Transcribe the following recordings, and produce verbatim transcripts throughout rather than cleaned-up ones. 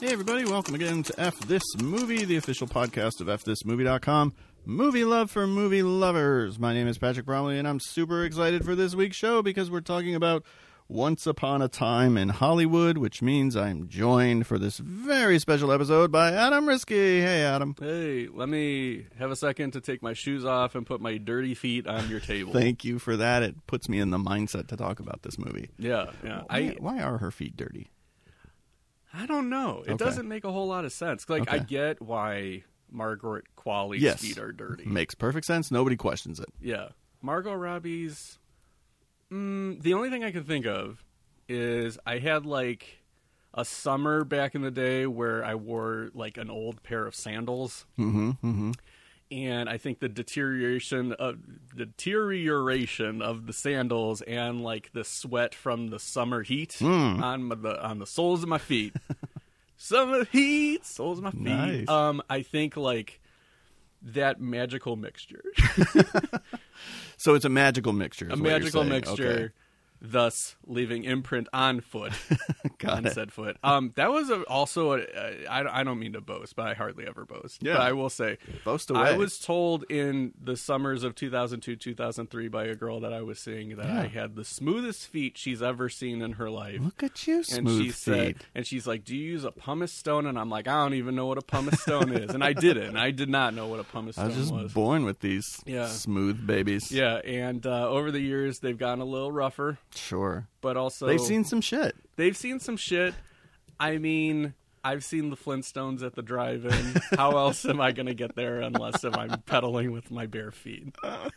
Hey everybody, welcome again to F This Movie, the official podcast of F This Movie dot com. Movie love for movie lovers. My name is Patrick Bromley, and I'm super excited for this week's show because we're talking about Once Upon a Time in Hollywood, which means I'm joined for this very special episode by Adam Risky. Hey, Adam. Hey, let me have a second to take my shoes off and put my dirty feet on your table. Thank you for that. It puts me in the mindset to talk about this movie. Yeah, yeah. Why, I why are her feet dirty? I don't know. It Okay. doesn't make a whole lot of sense. Like, I Okay. get why Margaret Qualley's Yes. feet are dirty. Makes perfect sense. Nobody questions it. Yeah. Margot Robbie's... Mm, the only thing I can think of is I had, like, a summer back in the day where I wore, like, an old pair of sandals. Mm-hmm, mm-hmm. And I think the deterioration of deterioration of the sandals and like the sweat from the summer heat Mm. on my, the on the soles of my feet, summer heat, soles of my feet. Nice. Um, I think like that magical mixture, So it's a magical mixture. a is what you're magical saying. mixture. Okay. Thus, leaving imprint on foot, Got on it. said foot. Um, that was a, also. A, a, I, I don't mean to boast, but I hardly ever boast. Yeah. But I will say, Boast away. I was told in the summers of two thousand two, two thousand three by a girl that I was seeing that Yeah. I had the smoothest feet she's ever seen in her life. Look at you, And smooth she said, feet. and she's like, "Do you use a pumice stone?" And I'm like, "I don't even know what a pumice stone is." And I didn't. I did not know what a pumice I stone was just was. born with these Yeah. smooth babies. Yeah, and uh, over the years they've gotten a little rougher, Sure. but also They've seen some shit. They've seen some shit. I mean, I've seen the Flintstones at the drive-in. How else am I going to get there unless if I'm pedaling with my bare feet?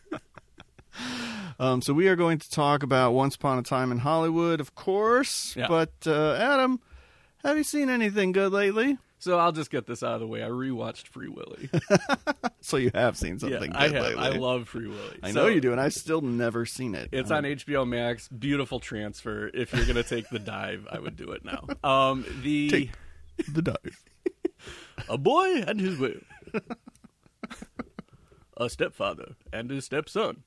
Um, so we are going to talk about Once Upon a Time in Hollywood, of course. Yeah. But, uh, Adam, have you seen anything good lately? So I'll just get this out of the way. I rewatched Free Willy. So you have seen Yeah, something I good have. lately. I love Free Willy. I So know you do, and I've still never seen it. It's Um, on H B O Max. Beautiful transfer. If you're going to take the dive, I would do it now. Um, the Take the dive. A boy and his whale. A stepfather and his stepson.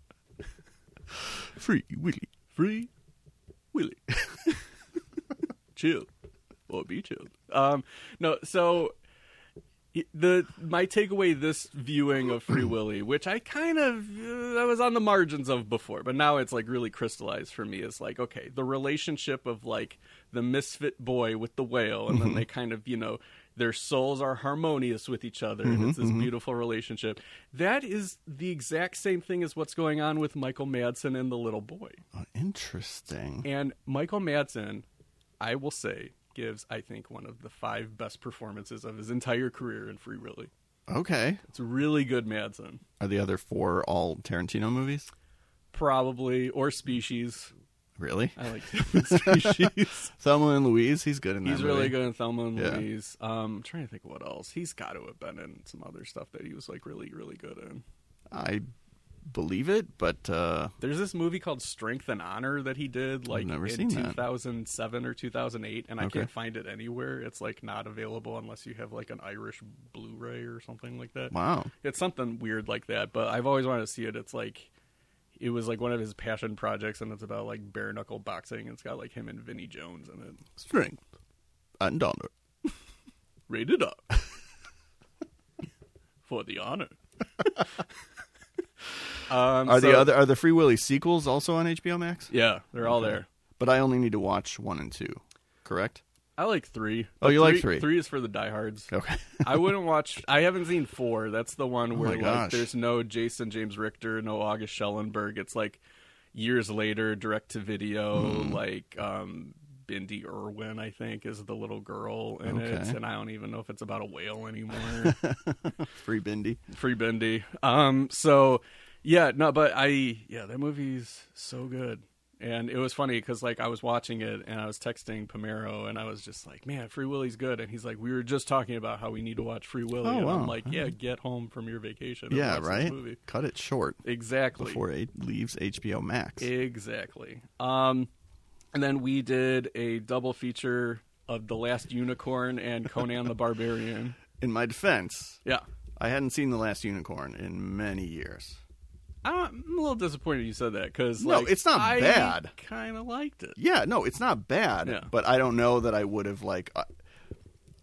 Free Willy. Free Willy. Chill. Or be chilled. Um, no, so the my takeaway this viewing of Free Willy, which I kind of uh, I was on the margins of before, but now it's like really crystallized for me, is like, okay, the relationship of like the misfit boy with the whale, and then they kind of, you know, their souls are harmonious with each other, and it's this beautiful relationship. That is the exact same thing as what's going on with Michael Madsen and the little boy. Oh, interesting. And Michael Madsen, I will say, gives, I think, one of the five best performances of his entire career in Free Willy. Okay. It's really good Madsen. Are the other four all Tarantino movies? Probably. Or Species. Really? I like him in Species. Thelma and Louise, he's good in that He's movie. really good in Thelma and Yeah. Louise. Um, I'm trying to think of what else. He's got to have been in some other stuff that he was like really, really good in. I believe it, but uh, There's this movie called Strength and Honor that he did like never in seen that. two thousand seven or two thousand eight, and I Okay. can't find it anywhere. It's like not available unless you have like an Irish Blu-ray or something like that. wow. It's something weird like that, but I've always wanted to see it. It's like it was like one of his passion projects, and it's about like bare knuckle boxing. It's got like him and Vinnie Jones in it. Strength and honor. Rated R for the honor. um, Are the so- other are the Free Willy sequels also on H B O Max? Yeah, they're all Okay. there. But I only need to watch one and two, correct? I like three. Oh, you three, like three? Three is for the diehards. Okay. I wouldn't watch. I haven't seen four. That's the one Oh where my like gosh. there's no Jason James Richter, no August Schellenberg. It's like years later, direct to video. Hmm. Like um, Bindi Irwin, I think, is the little girl in it, Okay. and I don't even know if it's about a whale anymore. Free Bindi. Free Bindi. Um. So yeah, no, but I yeah, that movie's so good. And it was funny because, like, I was watching it and I was texting Pomero and I was just like, man, Free Willy's good. And he's like, we were just talking about how we need to watch Free Willy. Oh, and wow. I'm like, yeah, get home from your vacation. And Yeah, watch this right? movie. Cut it short Exactly. before it leaves H B O Max. Exactly. Um, and then we did a double feature of The Last Unicorn and Conan the Barbarian. In my defense, Yeah. I hadn't seen The Last Unicorn in many years. I'm a little disappointed you said that because No, like, it's not I bad. kind of liked it. Yeah, no, it's not bad, Yeah. but I don't know that I would have, like... Uh,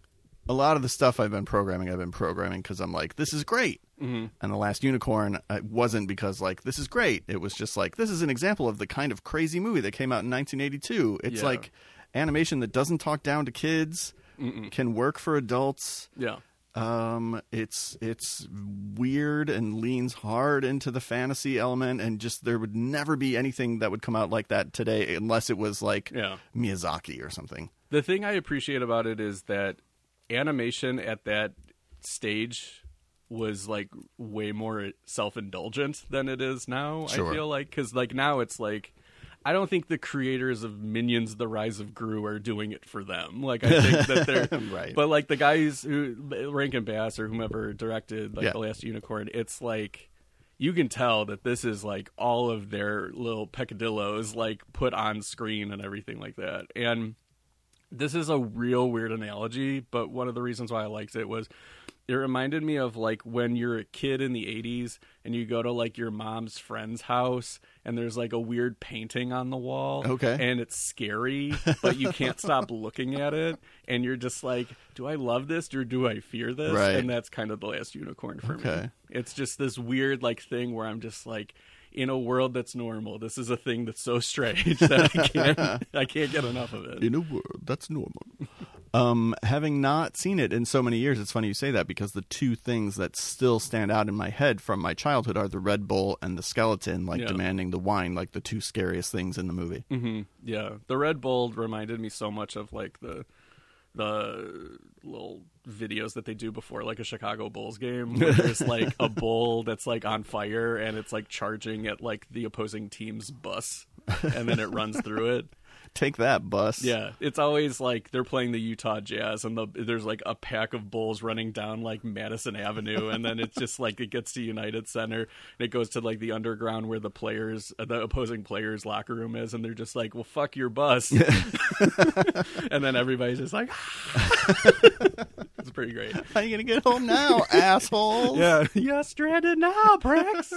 a lot of the stuff I've been programming, I've been programming because I'm like, this is great. Mm-hmm. And The Last Unicorn uh, wasn't because, like, this is great. It was just like, this is an example of the kind of crazy movie that came out in nineteen eighty-two. It's Yeah. like animation that doesn't talk down to kids, Mm-mm. can work for adults. Yeah. Um, it's it's weird and leans hard into the fantasy element, and just there would never be anything that would come out like that today unless it was like Yeah. Miyazaki or something. The thing I appreciate about it is that animation at that stage was like way more self-indulgent than it is now. Sure. I feel like because like now it's like I don't think the creators of Minions: The Rise of Gru are doing it for them. Like I think that they're Right. but like the guys who Rankin Bass or whomever directed like Yeah. The Last Unicorn, it's like you can tell that this is like all of their little peccadillos like put on screen and everything like that. And this is a real weird analogy, but one of the reasons why I liked it was it reminded me of like when you're a kid in the eighties and you go to like your mom's friend's house and there's like a weird painting on the wall. Okay. And it's scary, but you can't stop looking at it. And you're just like, do I love this or do I fear this? Right. And that's kind of The Last Unicorn for Okay. me. It's just this weird like thing where I'm just like, in a world that's normal, this is a thing that's so strange that I can't I can't get enough of it. In a world that's normal. Um, having not seen it in so many years, it's funny you say that because the two things that still stand out in my head from my childhood are the Red Bull and the skeleton, like Yeah. demanding the wine, like the two scariest things in the movie. hmm Yeah, the Red Bull reminded me so much of like the the little videos that they do before like a Chicago Bulls game where there's like a bull that's like on fire and it's like charging at like the opposing team's bus and then it runs through it. Take that, bus. Yeah, it's always like they're playing the Utah Jazz and the, there's like a pack of bulls running down like Madison Avenue and then it's just like it gets to United Center and it goes to like the underground where the players, the opposing players' locker room is and they're just like, well, fuck your bus. And then everybody's just like, it's pretty great. How are you going to get home now, asshole? Yeah, you're stranded now, pricks.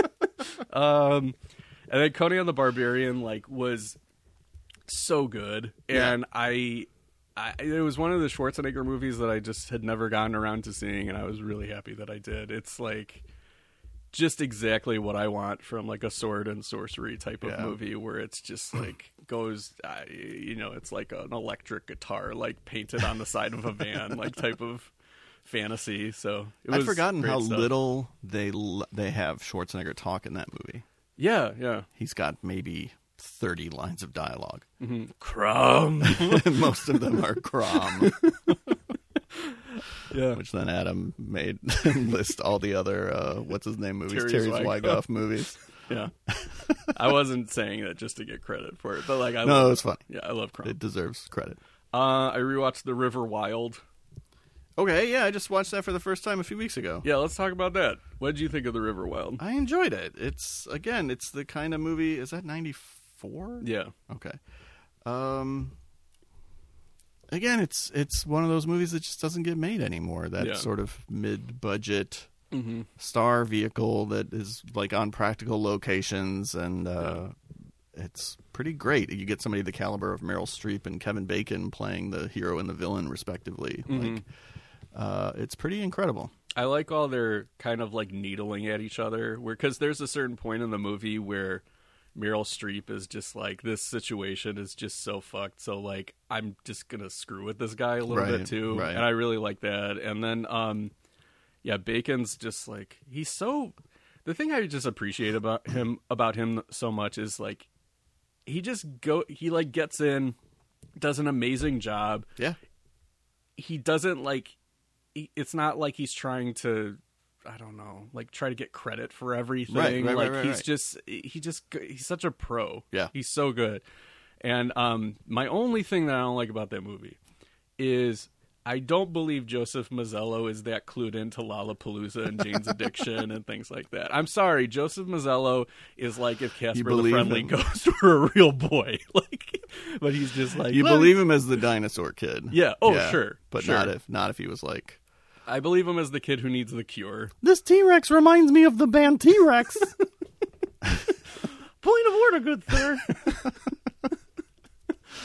um, and then Conan the Barbarian like was so good, and Yeah. I, I, it was one of the Schwarzenegger movies that I just had never gotten around to seeing, and I was really happy that I did. It's like just exactly what I want from like a sword and sorcery type of Yeah. movie, where it's just like goes, uh, you know, it's like an electric guitar like painted on the side of a van, like type of fantasy. So it was I'd forgotten great how stuff. little they l- they have Schwarzenegger talk in that movie. Yeah, yeah. He's got maybe thirty lines of dialogue. Mm-hmm. Crumb. Most of them are Crom, Yeah. which then Adam made list all the other uh, what's his name movies, Terry Terry Zwigoff. Zwigoff movies. Yeah. I wasn't saying that just to get credit for it, but like I No, love, it's funny. Yeah, I love Crumb. It deserves credit. Uh, I rewatched The River Wild. Okay, yeah, I just watched that for the first time a few weeks ago. Yeah, let's talk about that. What did you think of The River Wild? I enjoyed it. It's again, it's the kind of movie. Is that ninety-four? Yeah. Okay. Um. Again, it's it's one of those movies that just doesn't get made anymore. That Yeah. sort of mid-budget Mm-hmm. star vehicle that is like on practical locations, and uh, it's pretty great. You get somebody the caliber of Meryl Streep and Kevin Bacon playing the hero and the villain, respectively. Mm-hmm. Like, uh, it's pretty incredible. I like all their kind of like needling at each other, where because there's a certain point in the movie where Meryl Streep is just like, this situation is just so fucked, so like I'm just gonna screw with this guy a little Right, bit too, right. and I really like that. And then, um, yeah, Bacon's just like he's so. The thing I just appreciate about him about him so much is like he just go he like gets in, does an amazing job. Yeah. He doesn't like. He, it's not like he's trying to. I don't know, like try to get credit for everything. Right, right, like right, right, he's right. just he just he's such a pro. Yeah. He's so good. And um my only thing that I don't like about that movie is I don't believe Joseph Mazzello is that clued into Lollapalooza and Jane's Addiction and things like that. I'm sorry, Joseph Mazzello is like if Casper the believe Friendly him. Ghost were a real boy. Like but he's just like You "Let me-" believe him as the dinosaur kid. Yeah. Oh, sure. But sure. not if not if he was like, I believe him as the kid who needs the cure. this T-Rex reminds me of the band T-Rex. Point of order, good sir.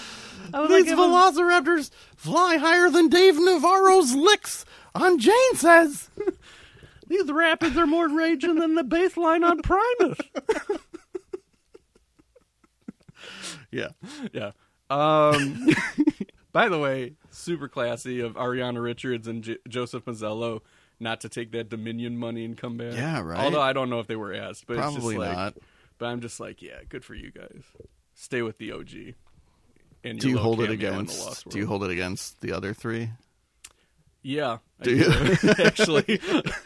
I would These like if it was- velociraptors fly higher than Dave Navarro's licks on Jane Says. These rapids are more raging than the baseline on Primus. Yeah. Yeah. Um, by the way, super classy of Ariana Richards and J- Joseph Mazzello not to take that Dominion money and come back. Yeah, right. Although I don't know if they were asked, but Probably it's just like, not. But I'm just like, yeah, good for you guys. Stay with the O G. And Do you your hold it Low-Cam Man in the against? Lost Do you World. hold it against the other three? Yeah. I Do you? Actually,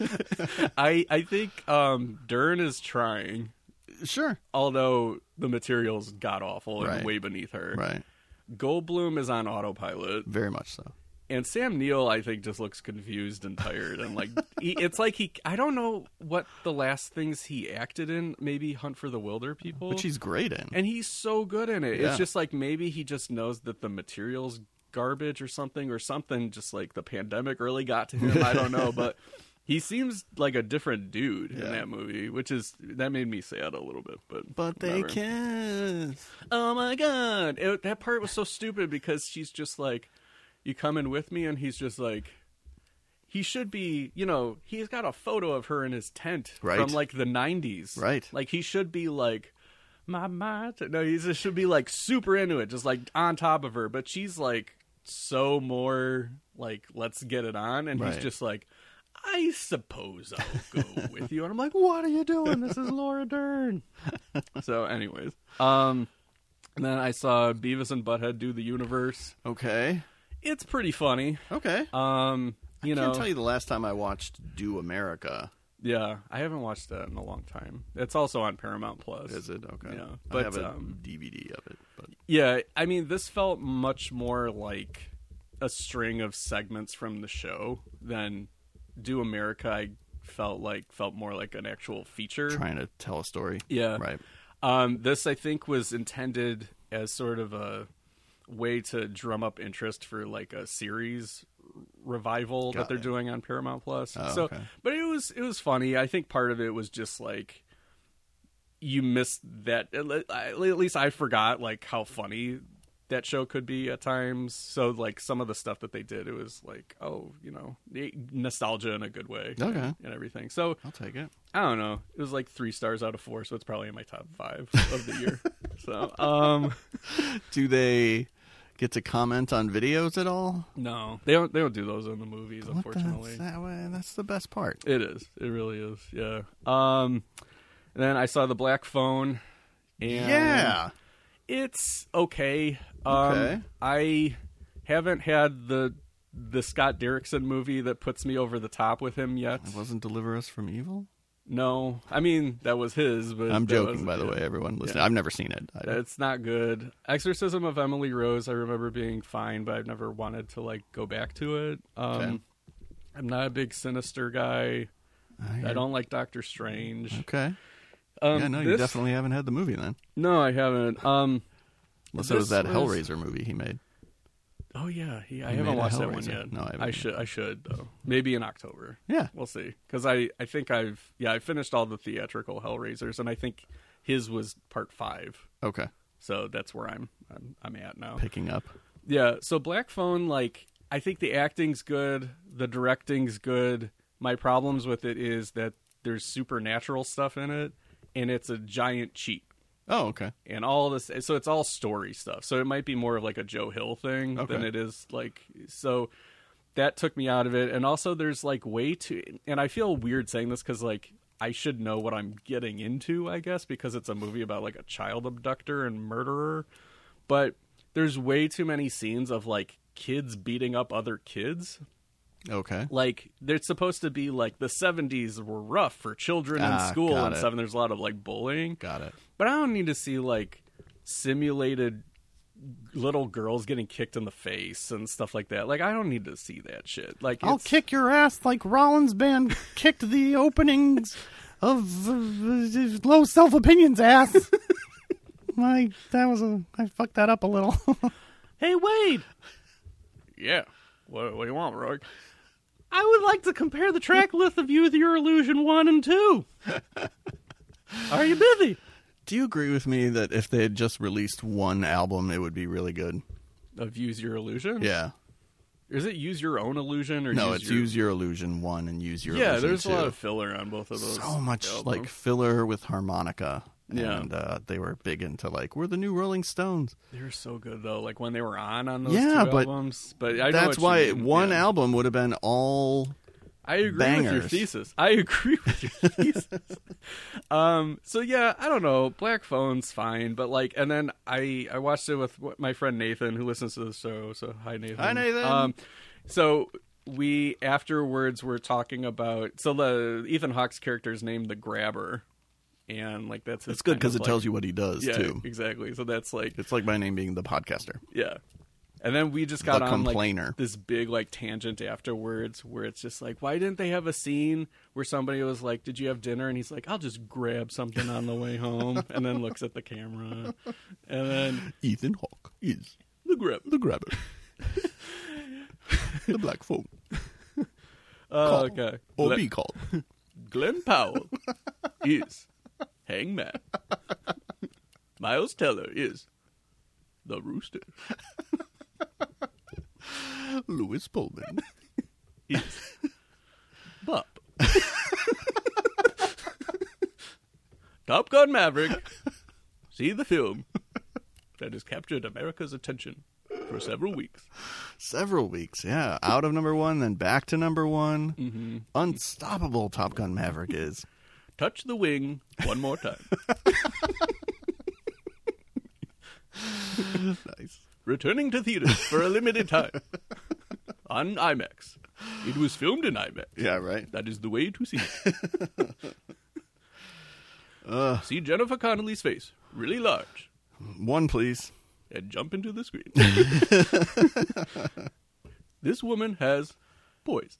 I I think um, Dern is trying, Sure. although the material's god awful and Right. way beneath her. Right. Goldblum is on autopilot. Very much so. And Sam Neill, I think, just looks confused and tired, and like he, it's like he. I don't know what the last things he acted in. Maybe Hunt for the Wilder People, Which he's great in. and he's so good in it. Yeah. It's just like maybe he just knows that the material's garbage or something, or something. Just like the pandemic really got to him. I don't know, but he seems like a different dude Yeah. in that movie, which is that made me sad a little bit. But But they whatever. kiss. Oh my god, it, that part was so stupid because she's just like, you coming with me? And he's just like, he should be, you know, he's got a photo of her in his tent Right. from like the nineties. Right. Like he should be like, my, my, no, he just should be like super into it, just like on top of her. But she's like so more like, let's get it on. And Right. he's just like, I suppose I'll go with you. And I'm like, what are you doing? This is Laura Dern. So anyways, um, and then I saw Beavis and Butthead do the universe. Okay. It's pretty funny. Okay. Um, you I know, can't tell you the last time I watched Do America. yeah, I haven't watched that in a long time. It's also on Paramount Plus. Is it? Okay. Yeah, I but have a um, D V D of it. But yeah, I mean, this felt much more like a string of segments from the show than Do America. I felt like felt more like an actual feature. trying to tell a story. Yeah, Right. Um, this I think was intended as sort of a way to drum up interest for like a series revival Got that they're it. doing on Paramount Plus. Oh, so, okay. but it was it was funny. I think part of it was just like you missed that. At least I forgot like how funny that show could be at times. So like some of the stuff that they did, it was like, oh, you know, nostalgia in a good way. Okay. and, and everything. So I'll take it. I don't know. It was like three stars out of four, so it's probably in my top five of the year. So, um, Do they get to comment on videos at all? no, they don't. They don't do those in the movies, What the- unfortunately. that way- that's the best part. It is. It really is. Yeah. Um, and then I saw The Black Phone. And Yeah. it's okay. Um, Okay. I haven't had the the Scott Derrickson movie that puts me over the top with him yet. It wasn't Deliver Us from Evil? No, I mean that was his. But I'm that joking, was- by the yeah. way, everyone listening. Yeah. I've never seen it. I, It's not good. Exorcism of Emily Rose, I remember being fine, but I've never wanted to like go back to it. Um, Okay. I'm not a big Sinister guy. I I don't like Doctor Strange. Okay. Um, yeah, no, you this- definitely haven't had the movie then. No, I haven't. Um, Unless it was This that was- Hellraiser movie he made. oh yeah, he, I He haven't made a watched that one Hellraiser. yet. No, I haven't I either. should. I should though. Maybe in October. Yeah. We'll see. Because I, I think I've yeah I finished all the theatrical Hellraisers, and I think his was part five. Okay. So that's where I'm I'm, I'm at now. Picking up. Yeah, so Black Phone, like, I think the acting's good, the directing's good. My problems with it is that there's supernatural stuff in it, and it's a giant cheat. Oh, okay. And all this, so it's all story stuff. So it might be more of like a Joe Hill thing Okay. than it is like, so that took me out of it. And also there's like way too, and I feel weird saying this because like, I should know what I'm getting into, I guess, because it's a movie about like a child abductor and murderer. But there's way too many scenes of like kids beating up other kids. Okay. Like they're supposed to be like the seventies were rough for children in Ah, school got and it. stuff. And there's a lot of like bullying. Got it. But I don't need to see like simulated little girls getting kicked in the face and stuff like that. Like I don't need to see that shit. Like I'll it's, kick your ass like Rollins Band kicked the openings of uh, Low Self Opinions ass. My, that was a, I fucked that up a little. Hey, Wade, yeah. What, what do you want, Roy? I would like to compare the track list of Use Your Illusion one and two. Are you busy? Do you agree with me that if they had just released one album, it would be really good? Of Use Your Illusion? Yeah. Is it Use Your Own Illusion? Or No, use it's your... Use Your Illusion one and Use Your Yeah, Illusion there's two. a lot of filler on both of those. So much albums. like filler with harmonica. Yeah. And uh, they were big into like, we're the new Rolling Stones. They were so good, though, like when they were on on those Yeah, two but albums. But I know That's what why you mean. one yeah. album would have been all... I agree bangers. with your thesis. I agree with your thesis. um, so yeah, I don't know. Black Phone's fine, but like, and then I I watched it with my friend Nathan, who listens to the show. So hi Nathan. Hi, Nathan. Um, so we afterwards were talking about so the Ethan Hawke's character is named the Grabber, and like that's his It's good kind because of, it like- tells you what he does, yeah, too. exactly. So that's like It's like my name being the podcaster. yeah. And then we just got The on complainer. like this big like tangent afterwards where it's just like, why didn't they have a scene where somebody was like, "Did you have dinner?" And he's like, "I'll just grab something on the way home," and then looks at the camera, and then Ethan Hawke is the grab. the grabber. The black phone. Oh, okay. Or Glenn, be called. Glenn Powell is Hangman. Miles Teller is the Rooster. Louis Pullman. Is Bob. Top Gun Maverick. See the film that has captured America's attention for several weeks. Several weeks, yeah. Out of number one, then back to number one. Mm-hmm. Unstoppable Top Gun Maverick is. Touch the wing one more time. Nice. Returning to theaters for a limited time on IMAX. It was filmed in IMAX. Yeah, right. That is the way to see it. Uh, See Jennifer Connelly's face, really large, one, please. and jump into the screen. This woman has poise.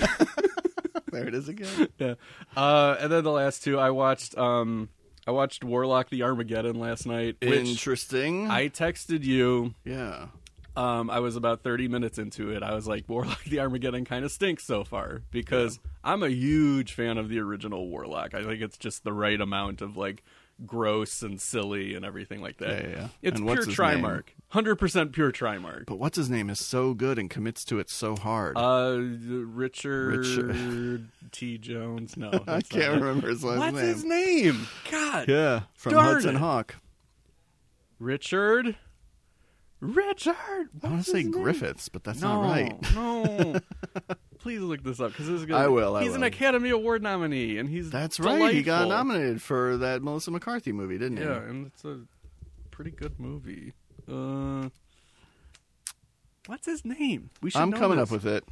There it is again. Yeah. Uh, and then the last two, I watched. Um, I watched Warlock: The Armageddon last night. Which Interesting. I texted you. yeah. Um, I was about thirty minutes into it. I was like, Warlock: The Armageddon kind of stinks so far because yeah. I'm a huge fan of the original Warlock. I think it's just the right amount of like gross and silly and everything like that. Yeah, yeah, yeah. It's And pure what's his Trimark. name? one hundred percent pure Trimark. But what's his name is so good and commits to it so hard. Uh, Richard, Richard. T. Jones. No, I that's can't not it. remember his last What's name. his name? God. Yeah, from Darn Hudson it. Hawk. Richard. Richard. I want to say Griffiths, but that's no, not right. No. Please look this up because this is good. I will, I He's an will. Academy Award nominee, and he's That's right. He got delightful. nominated for that Melissa McCarthy movie, didn't he? Yeah, and it's a pretty good movie. Uh, what's his name? We should. I'm know coming this. up with it.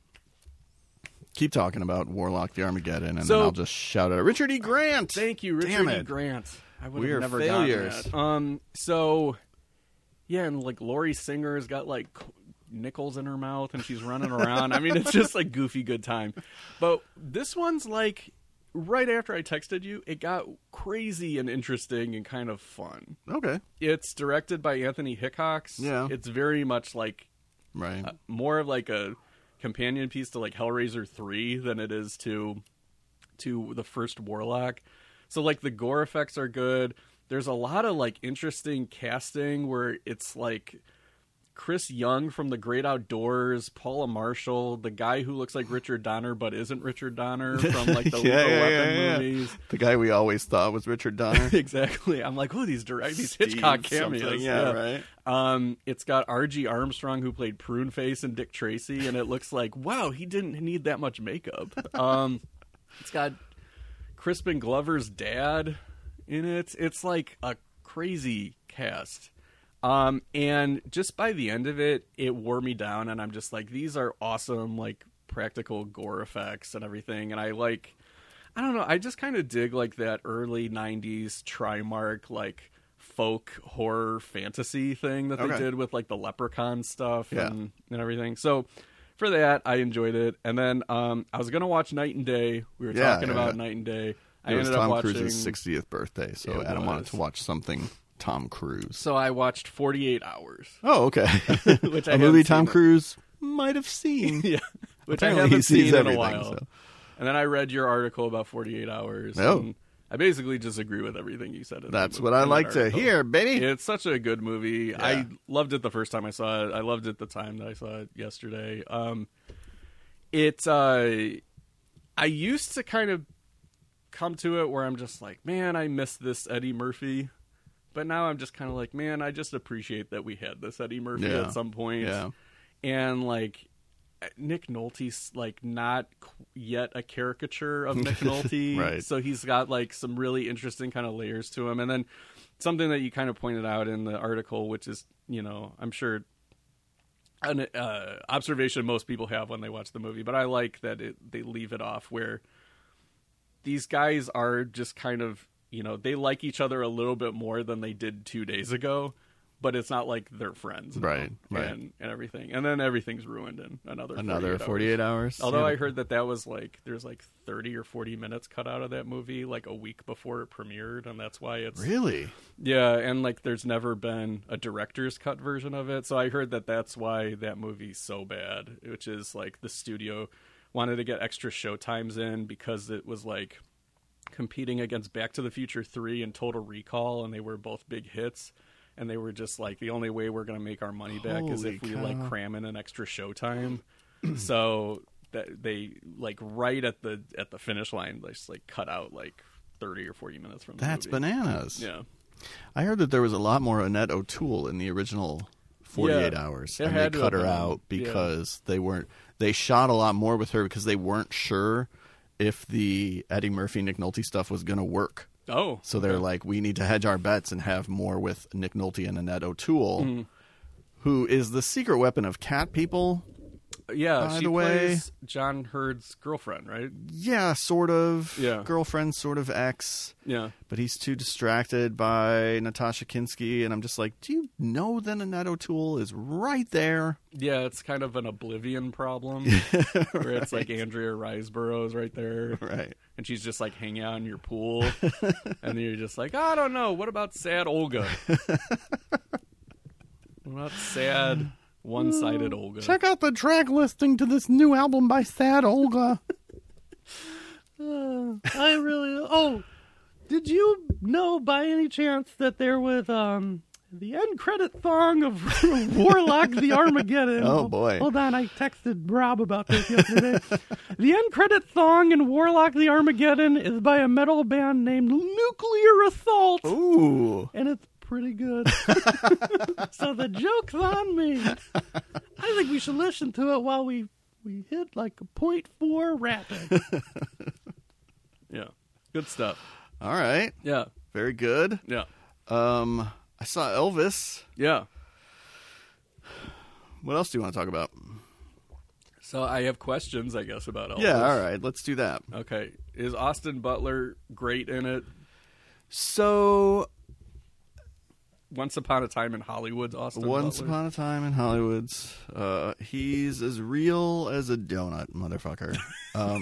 Keep talking about Warlock the Armageddon, and So- then I'll just shout out Richard E. Grant. Thank you, Richard Damn E. it. Grant. I would We have are never failures. gotten that. Um. So, yeah, and like Laurie Singer's got like nickels in her mouth, and she's running around. I mean, it's just like goofy good time. But this one's like right after I texted you, it got crazy and interesting and kind of fun. Okay. It's directed by Anthony Hickox. Yeah. It's very much like Right. uh, more of like a companion piece to like Hellraiser three than it is to to the first Warlock. So like the gore effects are good. There's a lot of like interesting casting where it's like Chris Young from The Great Outdoors, Paula Marshall, the guy who looks like Richard Donner but isn't Richard Donner from like the Yeah, Lethal yeah, Weapon yeah, yeah. movies. the guy we always thought was Richard Donner. Exactly. I'm like, oh, these direct these Steve Hitchcock something. cameos. Yeah, right. Um, it's got R G Armstrong who played Pruneface and Dick Tracy, and it looks like wow, he didn't need that much makeup. Um, it's got Crispin Glover's dad in it. It's like a crazy cast. Um, and just by the end of it, it wore me down, and I'm just like, these are awesome, like practical gore effects and everything, and I like. I don't know. I just kind of dig like that early nineties Trimark like folk horror fantasy thing that they Okay. did with like the Leprechaun stuff Yeah. and, and everything. So for that, I enjoyed it. And then um, I was gonna watch Night and Day. We were Yeah, talking yeah, about yeah. Night and Day. I It was ended Tom up watching. Cruise's sixtieth birthday, so It Adam wanted was. to watch something Tom Cruise. So I watched forty-eight hours, Oh, okay. which I a movie haven't Tom seen. Cruise might have seen. yeah, which Apparently I he haven't sees seen in a everything, while. so. And then I read your article about forty-eight hours. Oh. And I basically just agree with everything you said. In That's that what movie, I in that like to article. hear, baby. It's such a good movie. Yeah. I loved it the first time I saw it. I loved it the time that I saw it yesterday. Um, it, uh, I used to kind of come to it where I'm just like, man, I miss this Eddie Murphy. But now I'm just kind of like, man, I just appreciate that we had this Eddie Murphy Yeah. at some point. Yeah. And, like, Nick Nolte's, like, not yet a caricature of Nick Nolte. Right. So he's got, like, some really interesting kind of layers to him. And then something that you kind of pointed out in the article, which is, you know, I'm sure an uh, observation most people have when they watch the movie, but I like that it, they leave it off where these guys are just kind of, you know, they like each other a little bit more than they did two days ago, but it's not like they're friends. Right, know, right. And, and everything. And then everything's ruined in another Another forty-eight hours. forty-eight hours. Although Yeah. I heard that that was like, there's like thirty or forty minutes cut out of that movie like a week before it premiered, and that's why it's... Really? Yeah, and like there's never been a director's cut version of it, so I heard that that's why that movie's so bad, which is like the studio wanted to get extra show times in because it was like competing against Back to the Future three and Total Recall, and they were both big hits, and they were just like, the only way we're going to make our money back is Holy if we cow. like cram in an extra show time. So that they like right at the at the finish line, they just like cut out like thirty or forty minutes from the That's movie. bananas. Yeah. I heard that there was a lot more Annette O'Toole in the original forty-eight Yeah, hours, there and had they to cut have her been, out yeah. because they weren't. They shot a lot more with her because they weren't sure if the Eddie Murphy Nick Nolte stuff was going to work. Oh. So they're okay. like, we need to hedge our bets and have more with Nick Nolte and Annette O'Toole, Mm-hmm. who is the secret weapon of cat people. Yeah, by she the way- plays John Hurd's girlfriend, right? Yeah, sort of. Yeah. Girlfriend, sort of ex. Yeah. But he's too distracted by Natasha Kinski, and I'm just like, do you know that Annette O'Toole is right there? Yeah, it's kind of an oblivion problem where it's like Andrea Riseborough's right there. Right. And she's just like hanging out in your pool. And then you're just like, I don't know. What about sad Olga? What about sad, one-sided Olga? Check out the track listing to this new album by Sad Olga. Uh, I really. Oh, did you know by any chance that there was um the end credit song of Warlock the Armageddon? Oh, boy. Hold on, I texted Rob about this yesterday. The end credit song in Warlock the Armageddon is by a metal band named Nuclear Assault, Ooh. and it's pretty good. So the joke's on me. I think we should listen to it while we we hit like a point four rapid. Yeah. Good stuff. All right. Yeah. Very good. Yeah. Um, I saw Elvis. Yeah. What else do you want to talk about? So I have questions, I guess, about Elvis. Yeah, all right. Let's do that. Okay. Is Austin Butler great in it? So, Once Upon a Time in Hollywood's Austin Once Butler? Upon a Time in Hollywood's, uh, he's as real as a donut, motherfucker. Um,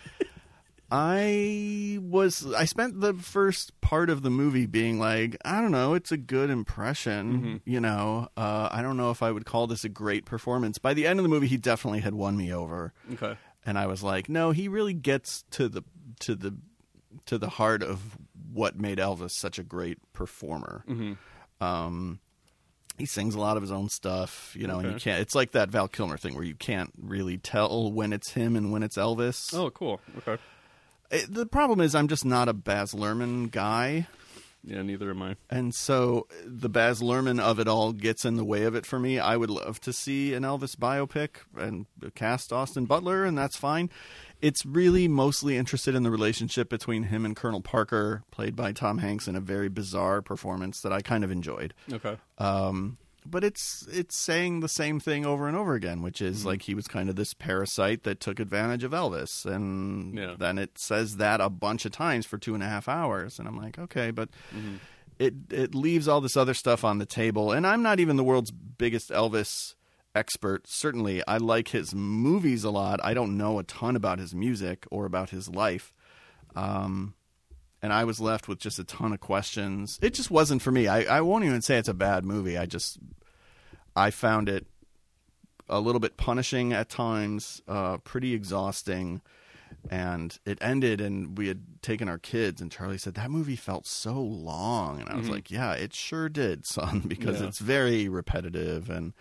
I was, I spent the first part of the movie being like, I don't know, it's a good impression, Mm-hmm. you know. Uh, I don't know if I would call this a great performance. By the end of the movie, he definitely had won me over. Okay. And I was like, no, he really gets to the to the to the heart of what made Elvis such a great performer. Mm-hmm. Um, he sings a lot of his own stuff, you know, and you Okay. can't. It's like that Val Kilmer thing where you can't really tell when it's him and when it's Elvis. Oh, cool. Okay. It- the problem is, I'm just not a Baz Luhrmann guy, Yeah, neither am I. and so the Baz Luhrmann of it all gets in the way of it for me. I would love to see an Elvis biopic and cast Austin Butler, and that's fine. It's really mostly interested in the relationship between him and Colonel Parker, played by Tom Hanks in a very bizarre performance that I kind of enjoyed. Okay. Um, but it's it's saying the same thing over and over again, which is like he was kind of this parasite that took advantage of Elvis, and Yeah. then it says that a bunch of times for two and a half hours, and I'm like, okay, but it it leaves all this other stuff on the table, and I'm not even the world's biggest Elvis expert. Certainly, I like his movies a lot. I don't know a ton about his music or about his life. Um, and I was left with just a ton of questions. It just wasn't for me. I, I won't even say it's a bad movie. I just, I found it a little bit punishing at times, uh, pretty exhausting. And it ended, and we had taken our kids, and Charlie said, that movie felt so long. And I was Mhm. like, yeah, it sure did, son, because Yeah. it's very repetitive. And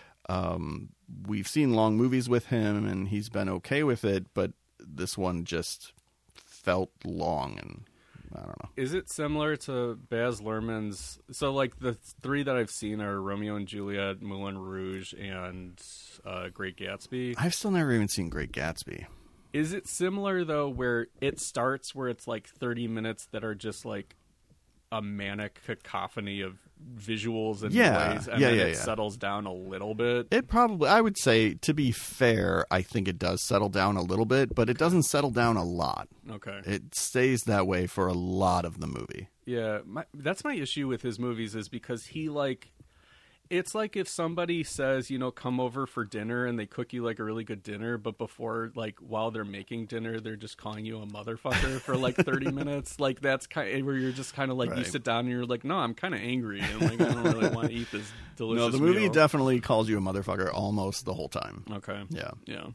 um, we've seen long movies with him, and he's been okay with it, but this one just felt long, and I don't know. Is it similar to Baz Luhrmann's? So, like, the three that I've seen are Romeo and Juliet, Moulin Rouge, and uh, Great Gatsby. I've still never even seen Great Gatsby. Is it similar, though, where it starts where it's like thirty minutes that are just like a manic cacophony of visuals and Yeah. noise, and Yeah, then yeah, it yeah. settles down a little bit? It probably, I would say, to be fair, I think it does settle down a little bit, but it doesn't settle down a lot. Okay. It stays that way for a lot of the movie. Yeah, my, that's my issue with his movies is because he, like, it's like if somebody says, you know, come over for dinner and they cook you like a really good dinner, but before, like, while they're making dinner, they're just calling you a motherfucker for like thirty minutes. Like, that's kind of where you're just kind of like, you Right. sit down and you're like, no, I'm kind of angry. And like, I don't really want to eat this delicious No, the movie meal. definitely calls you a motherfucker almost the whole time. Okay. Yeah. Yeah.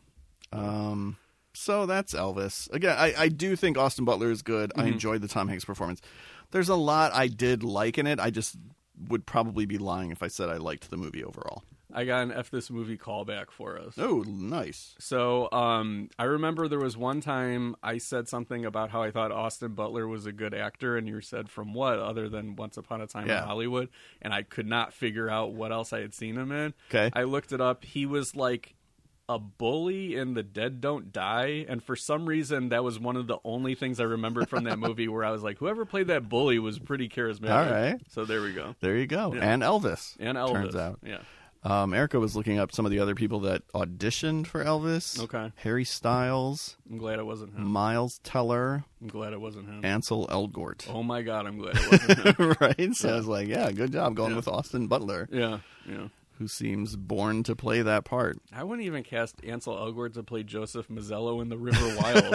Um, so that's Elvis. Again, I, I do think Austin Butler is good. I Mhm. enjoyed the Tom Hanks performance. There's a lot I did like in it. I just would probably be lying if I said I liked the movie overall. I got an F this movie callback for us. Oh, nice. So, um, I remember there was one time I said something about how I thought Austin Butler was a good actor, and you said, from what, other than Once Upon a Time Yeah. in Hollywood? And I could not figure out what else I had seen him in. Okay. I looked it up. He was like a bully in The Dead Don't Die, and for some reason, that was one of the only things I remembered from that movie where I was like, whoever played that bully was pretty charismatic. All right. So there we go. There you go. Yeah. And Elvis. And Elvis. Turns out. Yeah. Um, Erica was looking up some of the other people that auditioned for Elvis. Okay. Harry Styles, I'm glad it wasn't him. Miles Teller, I'm glad it wasn't him. Ansel Elgort. Oh my god, I'm glad it wasn't him. Right? So Yeah. I was like, yeah, good job going Yeah. with Austin Butler, Yeah, yeah. who seems born to play that part. I wouldn't even cast Ansel Elgort to play Joseph Mazzello in The River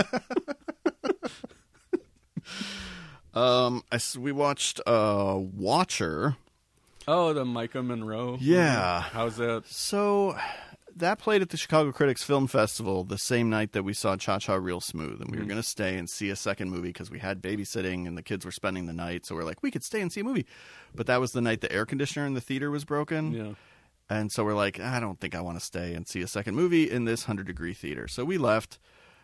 Wild. Um, I s we watched uh, Watcher. Oh, the Micah Monroe. Yeah. movie? How's that? So that played at the Chicago Critics Film Festival the same night that we saw Cha Cha Real Smooth, and we were Mhm. going to stay and see a second movie because we had babysitting and the kids were spending the night. So we're like, we could stay and see a movie, but that was the night the air conditioner in the theater was broken. Yeah. And so we're like, I don't think I want to stay and see a second movie in this hundred degree theater. So we left.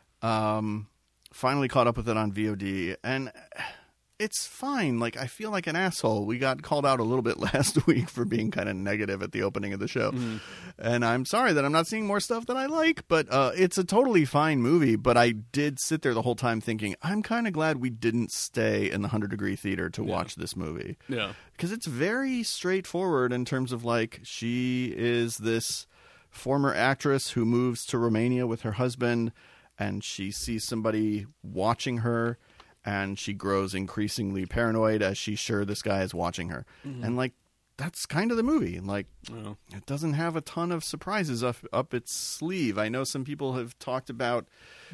Um, finally caught up with it on V O D, and it's fine. Like, I feel like an asshole. We got called out a little bit last week for being kind of negative at the opening of the show. Mhm. And I'm sorry that I'm not seeing more stuff that I like, but uh, it's a totally fine movie. But I did sit there the whole time thinking, I'm kind of glad we didn't stay in the hundred degree theater to Yeah. watch this movie. Yeah. Because it's very straightforward in terms of, like, she is this former actress who moves to Romania with her husband, and she sees somebody watching her, and she grows increasingly paranoid as she's sure this guy is watching her. Mhm. And, like, that's kind of the movie. Like, Oh. it doesn't have a ton of surprises up, up its sleeve. I know some people have talked about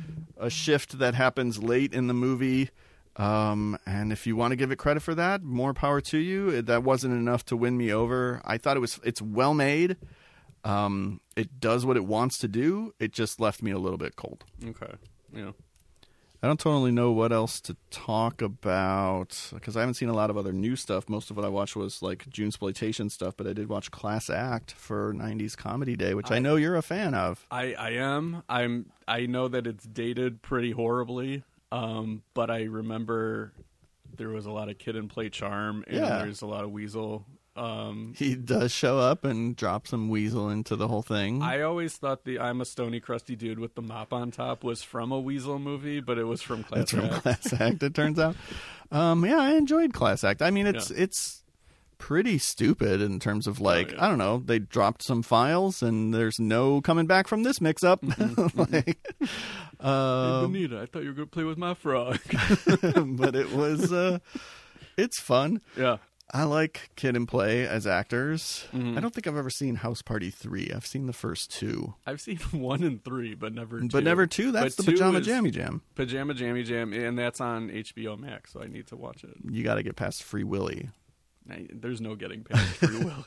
a shift that happens late in the movie. Um, and if you want to give it credit for that, more power to you. That wasn't enough to win me over. I thought it was, it's well made. Um, it does what it wants to do. It just left me a little bit cold. Okay. Yeah. I don't totally know what else to talk about because I haven't seen a lot of other new stuff. Most of what I watched was like Junesploitation stuff, but I did watch Class Act for nineties Comedy Day, which I, I- know you're a fan of. I, I am. I'm. I know that it's dated pretty horribly. Um, but I remember there was a lot of kid and play charm, and Yeah. there's a lot of Weasel. Um, He does show up and drop some Weasel into the whole thing. I always thought the "I'm a stony, crusty dude with the mop on top" was from a Weasel movie, but it was from Class That's from Act. Class Act, it turns out. Um, yeah, I enjoyed Class Act. I mean, it's Yeah. it's pretty stupid in terms of like, yeah. I don't know, they dropped some files and there's no coming back from this mix-up. like, Hey, um, Benita, I thought you were going to play with my frog. but it was, uh, it's fun. yeah. I like Kid and Play as actors. Mhm. I don't think I've ever seen House Party three. I've seen the first two. I've seen one and three, but never two. But never two. That's But the two Pajama is Jammy Jam. Pajama Jammy Jam, and that's on H B O Max, so I need to watch it. You got to get past Free Willy. I, there's no getting past Free Will.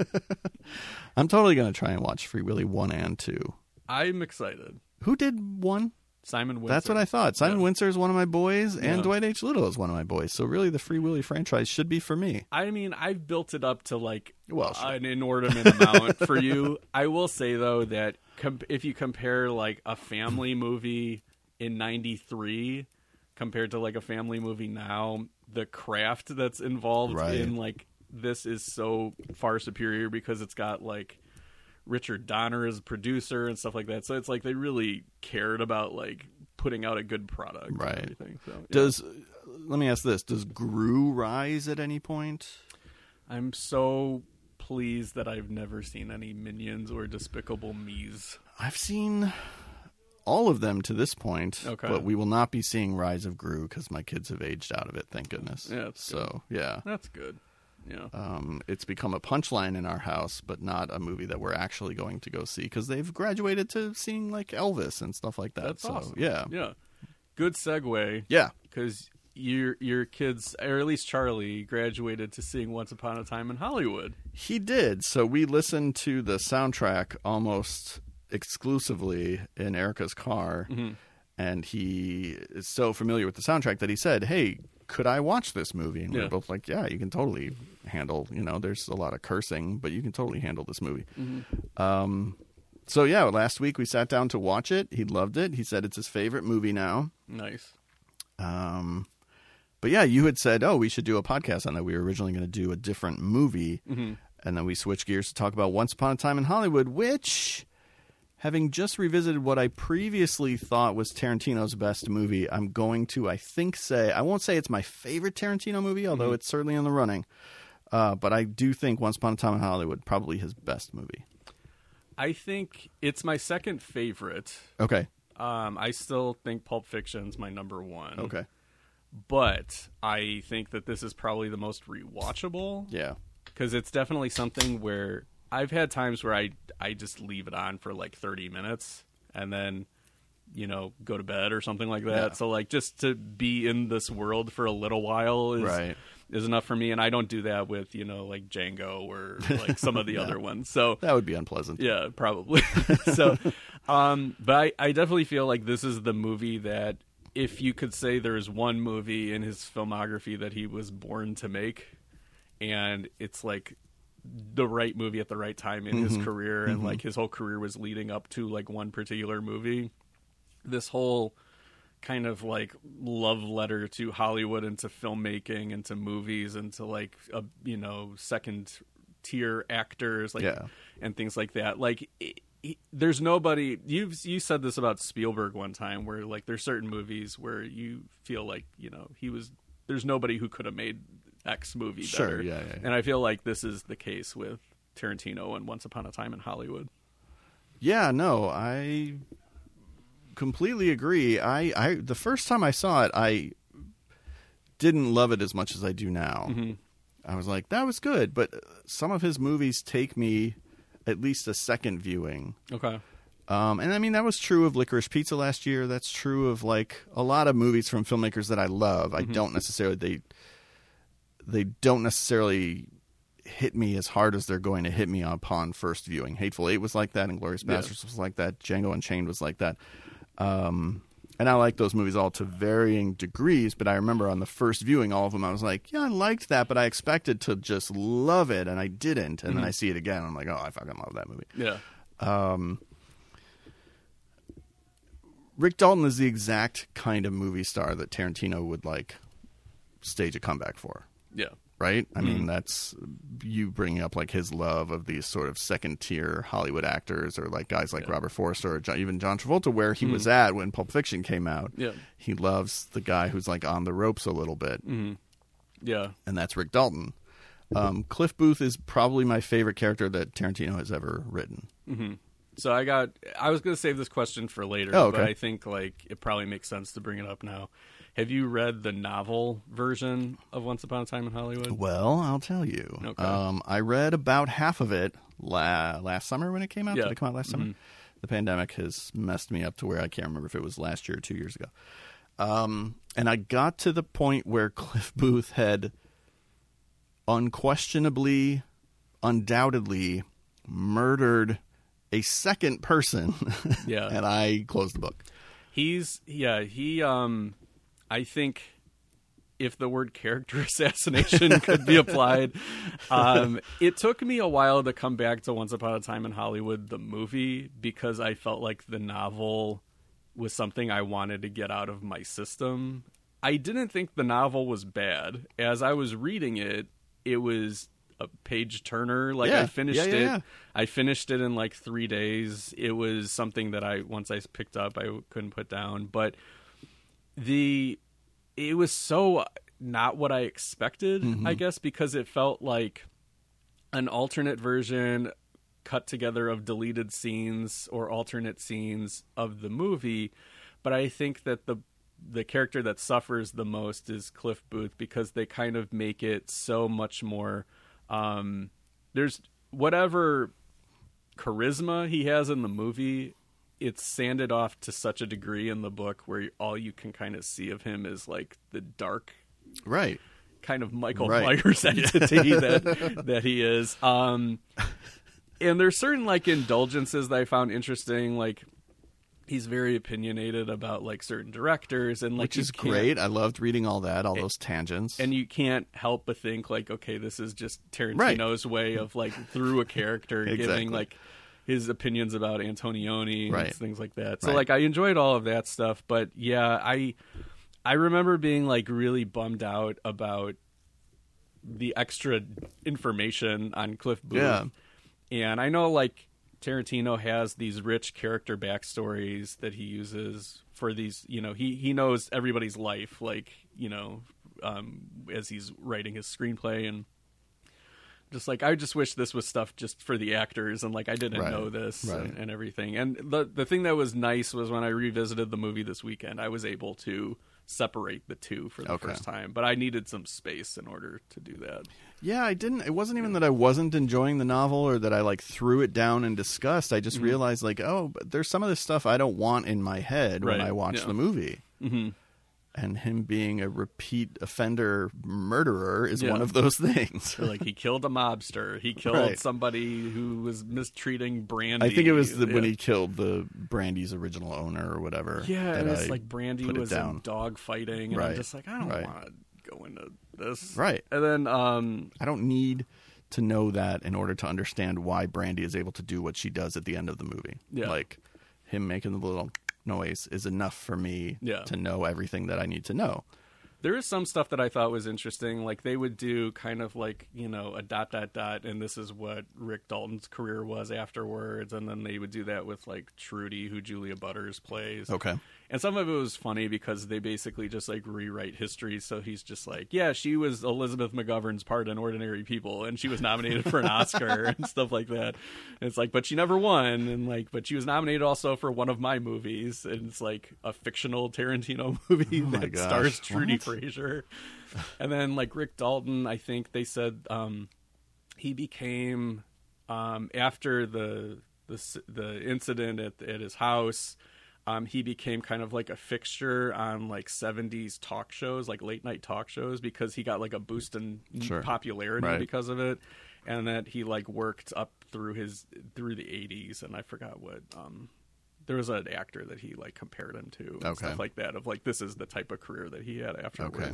I'm totally going to try and watch Free Willy one and two. I'm excited. Who did one? Simon Windsor. That's what I thought. Simon Yeah. Windsor is one of my boys, and Yeah. Dwight H. Little is one of my boys. So really, the Free Willy franchise should be for me. I mean, I've built it up to like Well, sure. an inordinate amount for you. I will say though that com- if you compare like a family movie in ninety-three compared to like a family movie now, the craft that's involved Right. in like this is so far superior because it's got like Richard Donner as a producer and stuff like that. So it's like they really cared about like putting out a good product, Right. And everything. So, yeah. Does let me ask this: does Gru rise at any point? I'm so pleased that I've never seen any Minions or Despicable Me's. I've seen all of them to this point, Okay. but we will not be seeing Rise of Gru because my kids have aged out of it. Thank goodness. Yeah, that's so yeah, That's good. Yeah. um, it's become a punchline in our house, but not a movie that we're actually going to go see because they've graduated to seeing like Elvis and stuff like that. That's so awesome. yeah, Yeah. Good segue. yeah. Because your your kids, or at least Charlie, graduated to seeing Once Upon a Time in Hollywood. He did. So we listened to the soundtrack almost exclusively in Erica's car, Mhm. and he is so familiar with the soundtrack that he said, "Hey, could I watch this movie?" And we Yeah. were both like, "Yeah, you can totally handle. You know, there's a lot of cursing, but you can totally handle this movie." Mm-hmm. Um, so yeah, last week we sat down to watch it. He loved it. He said it's his favorite movie now. Nice. Um, but yeah, you had said, "Oh, we should do a podcast on that." We were originally going to do a different movie. Mm-hmm. And then we switched gears to talk about Once Upon a Time in Hollywood, which, having just revisited what I previously thought was Tarantino's best movie, I'm going to, I think, say, I won't say it's my favorite Tarantino movie, although Mm-hmm. it's certainly in the running. Uh, but I do think Once Upon a Time in Hollywood probably his best movie. I think it's my second favorite. Okay. Um, I still think Pulp Fiction's my number one. Okay. But I think that this is probably the most rewatchable. Yeah. Because it's definitely something where I've had times where I I just leave it on for like thirty minutes and then, you know, go to bed or something like that. Yeah. So like just to be in this world for a little while is Right. is enough for me. And I don't do that with, you know, like Django or like some of the Yeah. other ones. So That would be unpleasant. yeah, probably. so, um, but I, I definitely feel like this is the movie that if you could say there's one movie in his filmography that he was born to make, and it's like the right movie at the right time in his career, and like his whole career was leading up to like one particular movie. This whole kind of like love letter to Hollywood and to filmmaking and to movies and to like a, you know, second tier actors like Yeah. and things like that. Like it, it, there's nobody. You've you said this about Spielberg one time, where like there's certain movies where you feel like, you know, he was there's nobody who could have made X movie Sure, better. yeah, yeah, yeah. And I feel like this is the case with Tarantino and Once Upon a Time in Hollywood. Yeah, no, I completely agree. I, I the first time I saw it, I didn't love it as much as I do now. Mm-hmm. I was like, that was good, but some of his movies take me at least a second viewing. Okay. Um, and I mean, that was true of Licorice Pizza last year. That's true of like a lot of movies from filmmakers that I love. I don't necessarily they they don't necessarily hit me as hard as they're going to hit me upon first viewing. Hateful Eight was like that, and Inglourious Yeah. Basterds was like that. Django Unchained was like that. Um, and I like those movies all to varying degrees. But I remember on the first viewing, all of them, I was like, yeah, I liked that, but I expected to just love it, and I didn't. And then I see it again, and I'm like, oh, I fucking love that movie. Yeah. Um, Rick Dalton is the exact kind of movie star that Tarantino would like stage a comeback for, Yeah. right? I mean, that's you bringing up like his love of these sort of second tier Hollywood actors, or like guys like Yeah. Robert Forster or John, even John Travolta, where he was at when Pulp Fiction came out. Yeah. He loves the guy who's like on the ropes a little bit, Yeah. and that's Rick Dalton. Um, Cliff Booth is probably my favorite character that Tarantino has ever written. So I got. I was going to save this question for later, Oh, okay. but I think like it probably makes sense to bring it up now. Have you read the novel version of Once Upon a Time in Hollywood? Well, I'll tell you. Okay. Um, I read about half of it la- last summer when it came out. Yeah. Did it come out last summer? The pandemic has messed me up to where I can't remember if it was last year or two years ago. Um, and I got to the point where Cliff Booth had unquestionably, undoubtedly murdered a second person. Yeah. And I closed the book. He's yeah, he um I think if the word character assassination could be applied, um it took me a while to come back to Once Upon a Time in Hollywood the movie, because I felt like the novel was something I wanted to get out of my system. I didn't think the novel was bad. As I was reading it, it was a page turner. Like Yeah. I finished Yeah, yeah, it. yeah. I finished it in like three days. It was something that I, once I picked up, I couldn't put down. But the, it was so not what I expected, Mm-hmm. I guess, because it felt like an alternate version cut together of deleted scenes or alternate scenes of the movie. But I think that the the character that suffers the most is Cliff Booth, because they kind of make it so much more um there's whatever charisma he has in the movie, it's sanded off to such a degree in the book where all you can kind of see of him is like the dark Right. kind of Michael Right. Myers entity that that he is. Um, and there's certain like indulgences that I found interesting. Like he's very opinionated about like certain directors, and like Which you is can't- great. I loved reading all that, all those tangents. And you can't help but think like, okay, this is just Tarantino's way of like through a character Exactly. giving like his opinions about Antonioni and Right. things like that. So Right. like I enjoyed all of that stuff, but yeah, I I remember being like really bummed out about the extra information on Cliff Booth. Yeah. And I know like Tarantino has these rich character backstories that he uses for these, you know, he, he knows everybody's life, like, you know, um, as he's writing his screenplay, and just like, I just wish this was stuff just for the actors, and like, I didn't Right. know this Right. and, and everything. And the, the thing that was nice was when I revisited the movie this weekend, I was able to separate the two for the Okay. first time, but I needed some space in order to do that. Yeah, I didn't. It wasn't even that I wasn't enjoying the novel or that I like threw it down in disgust. I just Mm-hmm. realized like, oh, but there's some of this stuff I don't want in my head when Right, I watch yeah. the movie. Mm-hmm. And him being a repeat offender murderer is Yeah. one of those things. Or like he killed a mobster. He killed Right. somebody who was mistreating Brandy. I think it was the, when Yeah. he killed the Brandy's original owner or whatever. Yeah, that and it's I like Brandy put it was down. in dog fighting, and Right. I'm just like, I don't Right. want to go into this. Right. And then, um, I don't need to know that in order to understand why Brandy is able to do what she does at the end of the movie. Yeah. Like him making the little noise is enough for me Yeah. to know everything that I need to know. there is some stuff that I thought was interesting. Like they would do kind of like, you know, a dot, dot, dot, and this is what Rick Dalton's career was afterwards. And then they would do that with like Trudy, who Julia Butters plays. Okay. And some of it was funny because they basically just like rewrite history. So he's just like, yeah, she was Elizabeth McGovern's part in Ordinary People, and she was nominated for an Oscar and stuff like that. And it's like, but she never won, and like, but she was nominated also for one of my movies, and it's like a fictional Tarantino movie Oh my that gosh. stars Trudy What? Fraser. And then like Rick Dalton, I think they said um, he became um, after the the the incident at at his house. Um, he became kind of like a fixture on like seventies talk shows, like late night talk shows, because he got like a boost in Sure. popularity Right. because of it, and that he like worked up through his through the eighties, and I forgot what. Um, there was an actor that he like compared him to, and Okay. stuff like that. Of like, this is the type of career that he had afterwards. Okay.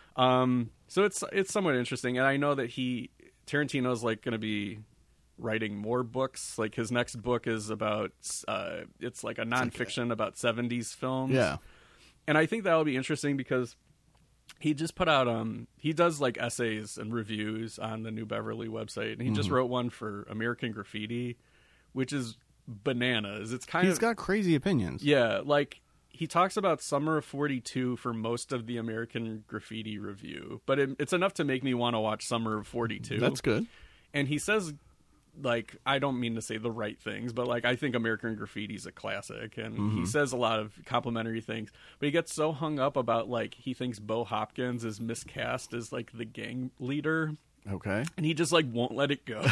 Um, so it's it's somewhat interesting, and I know that he Tarantino's like going to be writing more books. Like his next book is about uh it's like a nonfiction about seventies films. Yeah. And I think that'll be interesting because he just put out um he does like essays and reviews on the New Beverly website, and he just wrote one for American Graffiti, which is bananas. It's kind He's of got crazy opinions. yeah, like he talks about Summer of forty-two for most of the American Graffiti review, but it, it's enough to make me want to watch Summer of forty-two. That's good. And he says, like, I don't mean to say the right things, but like I think American Graffiti is a classic, and Mm-hmm. he says a lot of complimentary things, but he gets so hung up about like he thinks Bo Hopkins is miscast as like the gang leader, Okay. and he just like won't let it go.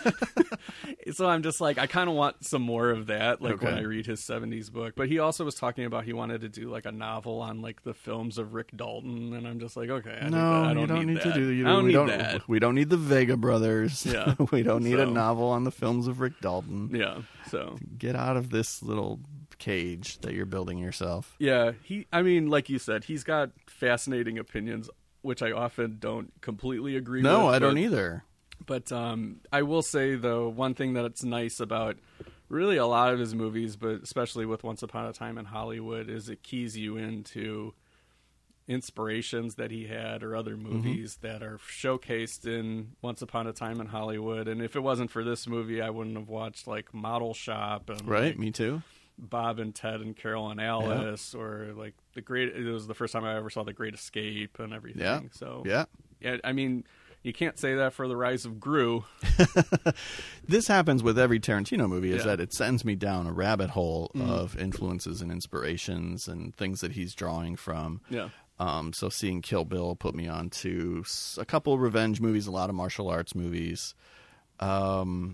So I'm just like, I kind of want some more of that, like when Okay. I read his seventies book. But he also was talking about he wanted to do like a novel on like the films of Rick Dalton, and I'm just like, okay, I, think No, that, I don't you don't need, need, that. to do. You I don't we need don't. that. We don't need the Vega brothers. Yeah. we don't need a So- novel on the films of Rick Dalton. Yeah, so Get out of this little cage that you're building yourself. Yeah, he. I mean, like you said, he's got fascinating opinions, which I often don't completely agree No, with. I don't but, either. But um, I will say, though, one thing that's nice about really a lot of his movies, but especially with Once Upon a Time in Hollywood, is it keys you into inspirations that he had or other movies mm-hmm. that are showcased in Once Upon a Time in Hollywood. And if it wasn't for this movie, I wouldn't have watched like Model Shop and right, like, me too. Bob and Ted and Carol and Alice, yeah. or like the Great. It was the first time I ever saw The Great Escape and everything. Yeah. So yeah, yeah. I mean, you can't say that for The Rise of Gru. This happens with every Tarantino movie, is yeah. that it sends me down a rabbit hole mm. of influences and inspirations and things that he's drawing from. Yeah. Um, so seeing Kill Bill put me on to a couple of revenge movies, a lot of martial arts movies. Um,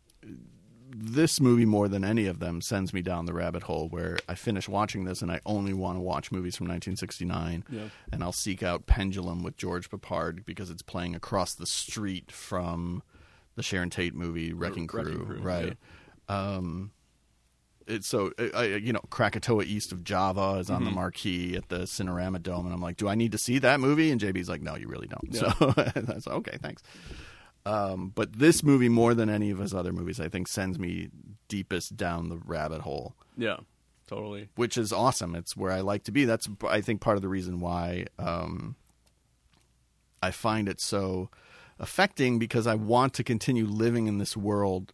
this movie, more than any of them, sends me down the rabbit hole where I finish watching this and I only want to watch movies from nineteen sixty-nine. Yeah. And I'll seek out Pendulum with George Peppard because it's playing across the street from the Sharon Tate movie Wrecking Crew. Wrecking Crew right. Yeah. Um, It's so, I, you know, Krakatoa East of Java is on mm-hmm. the marquee at the Cinerama Dome, and I'm like, do I need to see that movie? And J B's like, no, you really don't. Yeah. So that's okay, thanks. Um, but this movie, more than any of his other movies, I think sends me deepest down the rabbit hole. Yeah, totally. Which is awesome. It's where I like to be. That's, I think, part of the reason why um, I find it so affecting, because I want to continue living in this world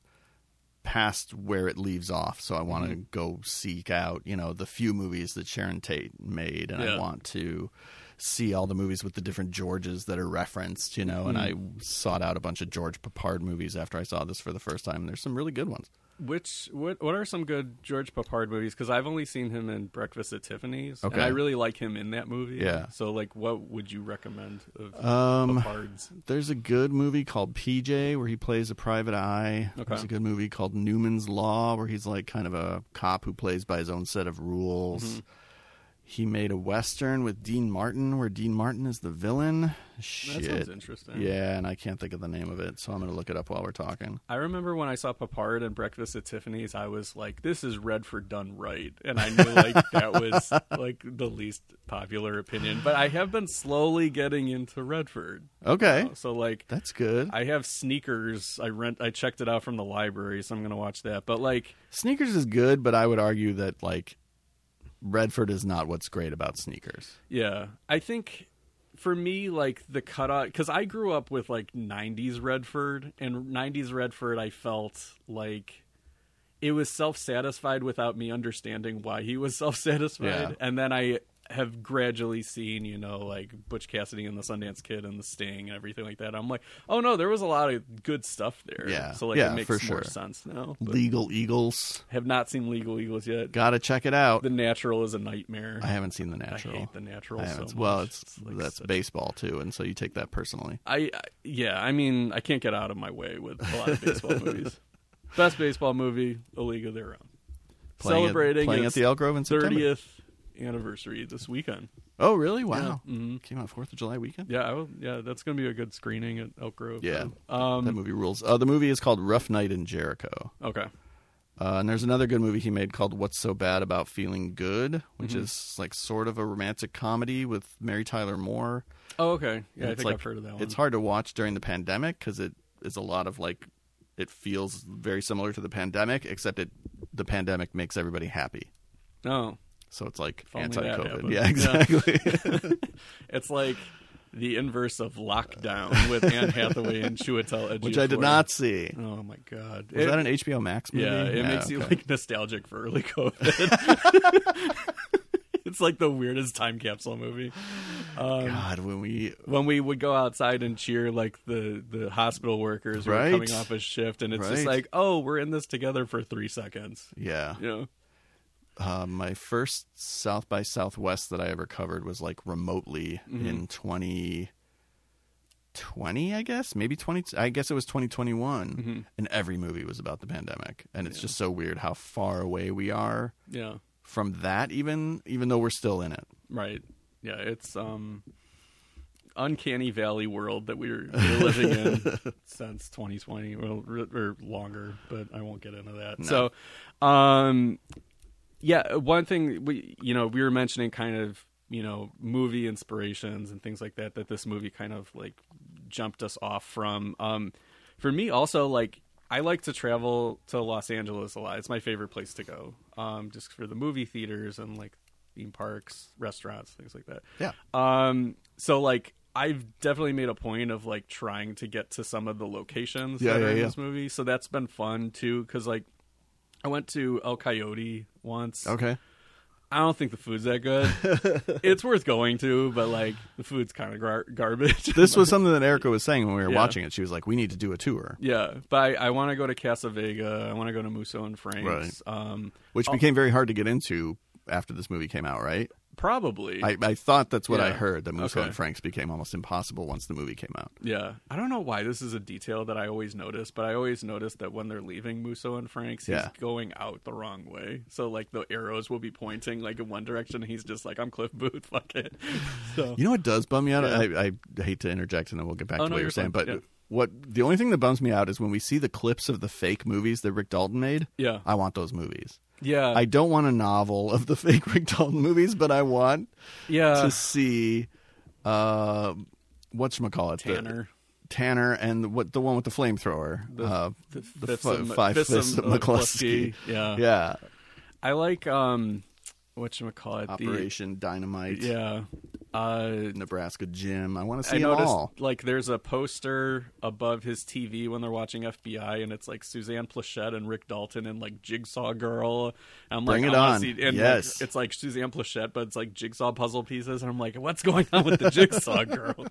past where it leaves off. So I want to mm-hmm. go seek out, you know, the few movies that Sharon Tate made, and yeah. I want to see all the movies with the different Georges that are referenced, you know, mm-hmm. and I sought out a bunch of George Peppard movies after I saw this for the first time. There's some really good ones. Which what what are some good George Peppard movies? Because I've only seen him in Breakfast at Tiffany's, okay. and I really like him in that movie. Yeah. So, like, what would you recommend of um, Peppard's? There's a good movie called P J where he plays a private eye. Okay. There's a good movie called Newman's Law where he's like kind of a cop who plays by his own set of rules. Mm-hmm. He made a Western with Dean Martin where Dean Martin is the villain. Shit. That sounds interesting. Yeah, and I can't think of the name of it, so I'm going to look it up while we're talking. I remember when I saw Peppard and Breakfast at Tiffany's, I was like, this is Redford done right. And I knew like that was like the least popular opinion. But I have been slowly getting into Redford. Okay. You know? So like that's good. I have Sneakers. I rent I checked it out from the library, so I'm going to watch that. But like Sneakers is good, but I would argue that like Redford is not what's great about Sneakers. Yeah. I think for me, like the cutout, because I grew up with like nineties Redford, and nineties Redford, I felt like it was self-satisfied without me understanding why he was self-satisfied. Yeah. And then I have gradually seen, you know, like Butch Cassidy and the Sundance Kid and the Sting and everything like that. I'm like, oh no, there was a lot of good stuff there. Yeah. So like yeah, it makes for more sure. sense now. But Legal Eagles. have not seen Legal Eagles yet. Gotta check it out. The Natural is a nightmare. I haven't seen The Natural. I hate The Natural I so haven't. much. Well, it's, It's like that's such- baseball too, and so you take that personally. I, I yeah, I mean, I can't get out of my way with a lot of baseball movies. Best baseball movie, A League of Their Own. Playing Celebrating at, playing at its the Elk Grove in September. thirtieth anniversary this weekend. Oh, really? Wow. Yeah. Mm-hmm. Came out fourth of July weekend? Yeah, I will, yeah, that's going to be a good screening at Elk Grove. Yeah. Um, that movie rules. Uh, the movie is called Rough Night in Jericho. okay. Uh, and there's another good movie he made called What's So Bad About Feeling Good, which Mhm. is like sort of a romantic comedy with Mary Tyler Moore. Oh, okay. Yeah, And I it's think like, I've heard of that one. It's hard to watch during the pandemic because it is a lot of like, it feels very similar to the pandemic, except it the pandemic makes everybody happy. Oh. So it's like If only that anti-COVID. happened. Yeah, exactly. It's like the inverse of Lockdown with Anne Hathaway and Chiwetel Ejiofor. Which I did not see. Oh, my God. Was It- that an H B O Max movie? Yeah, it makes you okay. like nostalgic for early COVID. It's like the weirdest time capsule movie. Um, God, when we when we would go outside and cheer like the, the hospital workers who Right. were coming off a shift, and it's just Right. like, oh, we're in this together for three seconds. yeah. You know? Uh, my first South by Southwest that I ever covered was like remotely Mhm. in twenty twenty, I guess, maybe twenty. I guess it was twenty twenty-one, Mhm. and every movie was about the pandemic, and it's Yeah. just so weird how far away we are Yeah, from that, even even though we're still in it. right. Yeah, it's um uncanny valley world that we're, we're living in since twenty twenty, well, or, or longer, but I won't get into that. No. So, um. yeah, one thing we, you know, we were mentioning kind of, you know, movie inspirations and things like that, that this movie kind of like jumped us off from. Um, for me also, like, I like to travel to Los Angeles a lot. It's my favorite place to go. Um, just for the movie theaters and like theme parks, restaurants, things like that. Yeah. Um, so like, I've definitely made a point of like trying to get to some of the locations Yeah, that yeah, are in yeah. this movie. So that's been fun too. Cause like I went to El Coyote once. Okay. I don't think the food's that good. It's worth going to, but like the food's kind of gar- garbage. This was something that Erica was saying when we were Yeah. watching it. She was like, we need to do a tour, Yeah, but I, I want to go to Casa Vega. I want to go to Musso and Frank's. Right. Um, which Oh. became very hard to get into after this movie came out, right? probably. I, I thought that's what I Yeah. heard, that Musso Okay. and Frank's became almost impossible once the movie came out. Yeah, I don't know why this is a detail that I always notice, but I always notice that when they're leaving Musso and Frank's, he's Yeah. going out the wrong way. So like the arrows will be pointing like in one direction, and he's just like, "I'm Cliff Booth, fuck it." So You know what does bum me out? Yeah. I, I hate to interject, and then we'll get back Oh, to no, what you're you're saying. fine. But Yeah. what the only thing that bums me out is when we see the clips of the fake movies that Rick Dalton made. yeah, I want those movies. yeah, I don't want a novel of the fake Rick Dalton movies, but I want yeah. to see uh, whatchamacallit, the- Tanner, Tanner, and what the one with the flamethrower. The- uh, the, the Fifths fi- of- five Fifths fists of uh, McCluskey. Yeah, yeah, I like um, whatchamacallit, Operation Dynamite. The, yeah, uh, Nebraska Jim. I want to I see them noticed all. like there's a poster above his T V when they're watching F B I, and it's like Suzanne Plachette and Rick Dalton and like Jigsaw Girl. And I'm Bring like, it I wanna on. See, and Yes. like, it's like Suzanne Plachette, but it's like jigsaw puzzle pieces, and I'm like, what's going on with the Jigsaw Girl?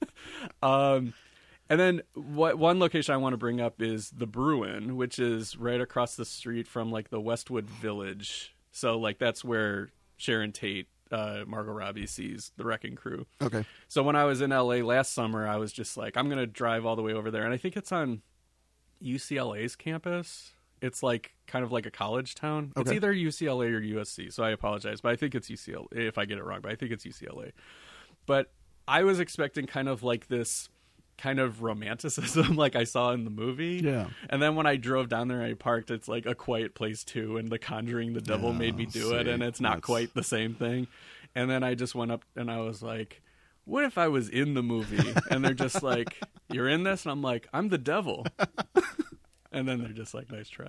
um, and then what one location I want to bring up is the Bruin, which is right across the street from like the Westwood Village. So like that's where Sharon Tate. Uh, Margot Robbie sees the Wrecking Crew. Okay. So when I was in L A last summer, I was just like, I'm going to drive all the way over there. And I think it's on U C L A's campus. It's like kind of like a college town. It's Okay. either U C L A or U S C. So I apologize, but I think it's U C L A if I get it wrong, but I think it's U C L A. But I was expecting kind of like this kind of romanticism like I saw in the movie. Yeah. And then when I drove down there and I parked, it's like A Quiet Place two and The Conjuring, The Devil Oh, Made Me Do It, see, and it's not that's- quite the same thing. And then I just went up and I was like, what if I was in the movie? And they're just like, you're in this? And I'm like, I'm the devil. And then they're just like, nice try.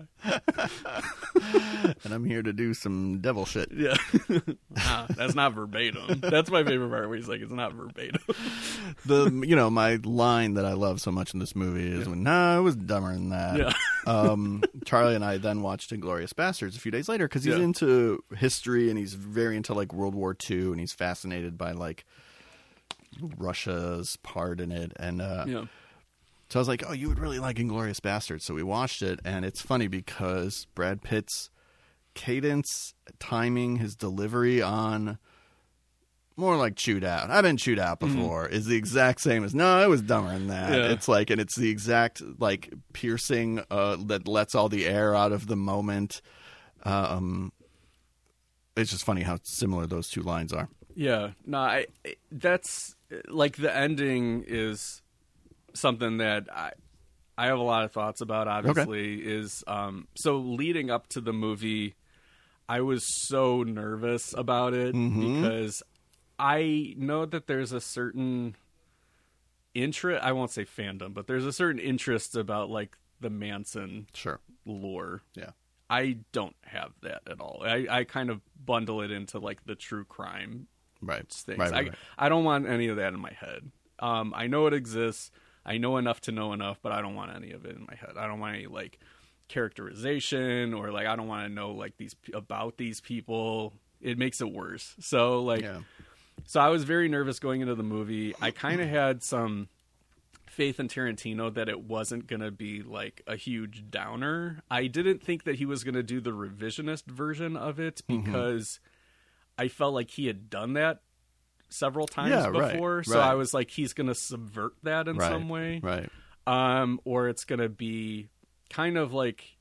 And I'm here to do some devil shit. Yeah. Nah, that's not verbatim. That's my favorite part where he's like, it's not verbatim. The you know my line that I love so much in this movie is when no, it was dumber than that. Yeah. um, Charlie and I then watched Inglourious Bastards a few days later because he's Yeah. into history and he's very into like World War Two and he's fascinated by like Russia's part in it. And uh, Yeah. so I was like, oh, you would really like Inglourious Bastards. So we watched it, and it's funny because Brad Pitt's cadence, timing, his delivery on more like chewed out. I've been chewed out before is the exact same as no, it was dumber than that. Yeah. It's like, and it's the exact like piercing uh, that lets all the air out of the moment. Um, it's just funny how similar those two lines are. Yeah, no, I that's like the ending is something that I I have a lot of thoughts about. Obviously, is um so leading up to the movie, I was so nervous about it Mhm. because I know that there's a certain interest. I won't say fandom, but there's a certain interest about like the Manson Sure. lore. Yeah. I don't have that at all. I, I kind of bundle it into like the true crime Right. things. Right, right, I, right. I don't want any of that in my head. Um, I know it exists. I know enough to know enough, but I don't want any of it in my head. I don't want any like characterization or like I don't want to know like these about these people. It makes it worse. So like, Yeah. so I was very nervous going into the movie. I kind of had some faith in Tarantino that it wasn't going to be like a huge downer. I didn't think that he was going to do the revisionist version of it because I felt like he had done that several times Yeah, right, before. So right. I was like, he's going to subvert that in Right, some way. Right. Um, or it's going to be kind of like,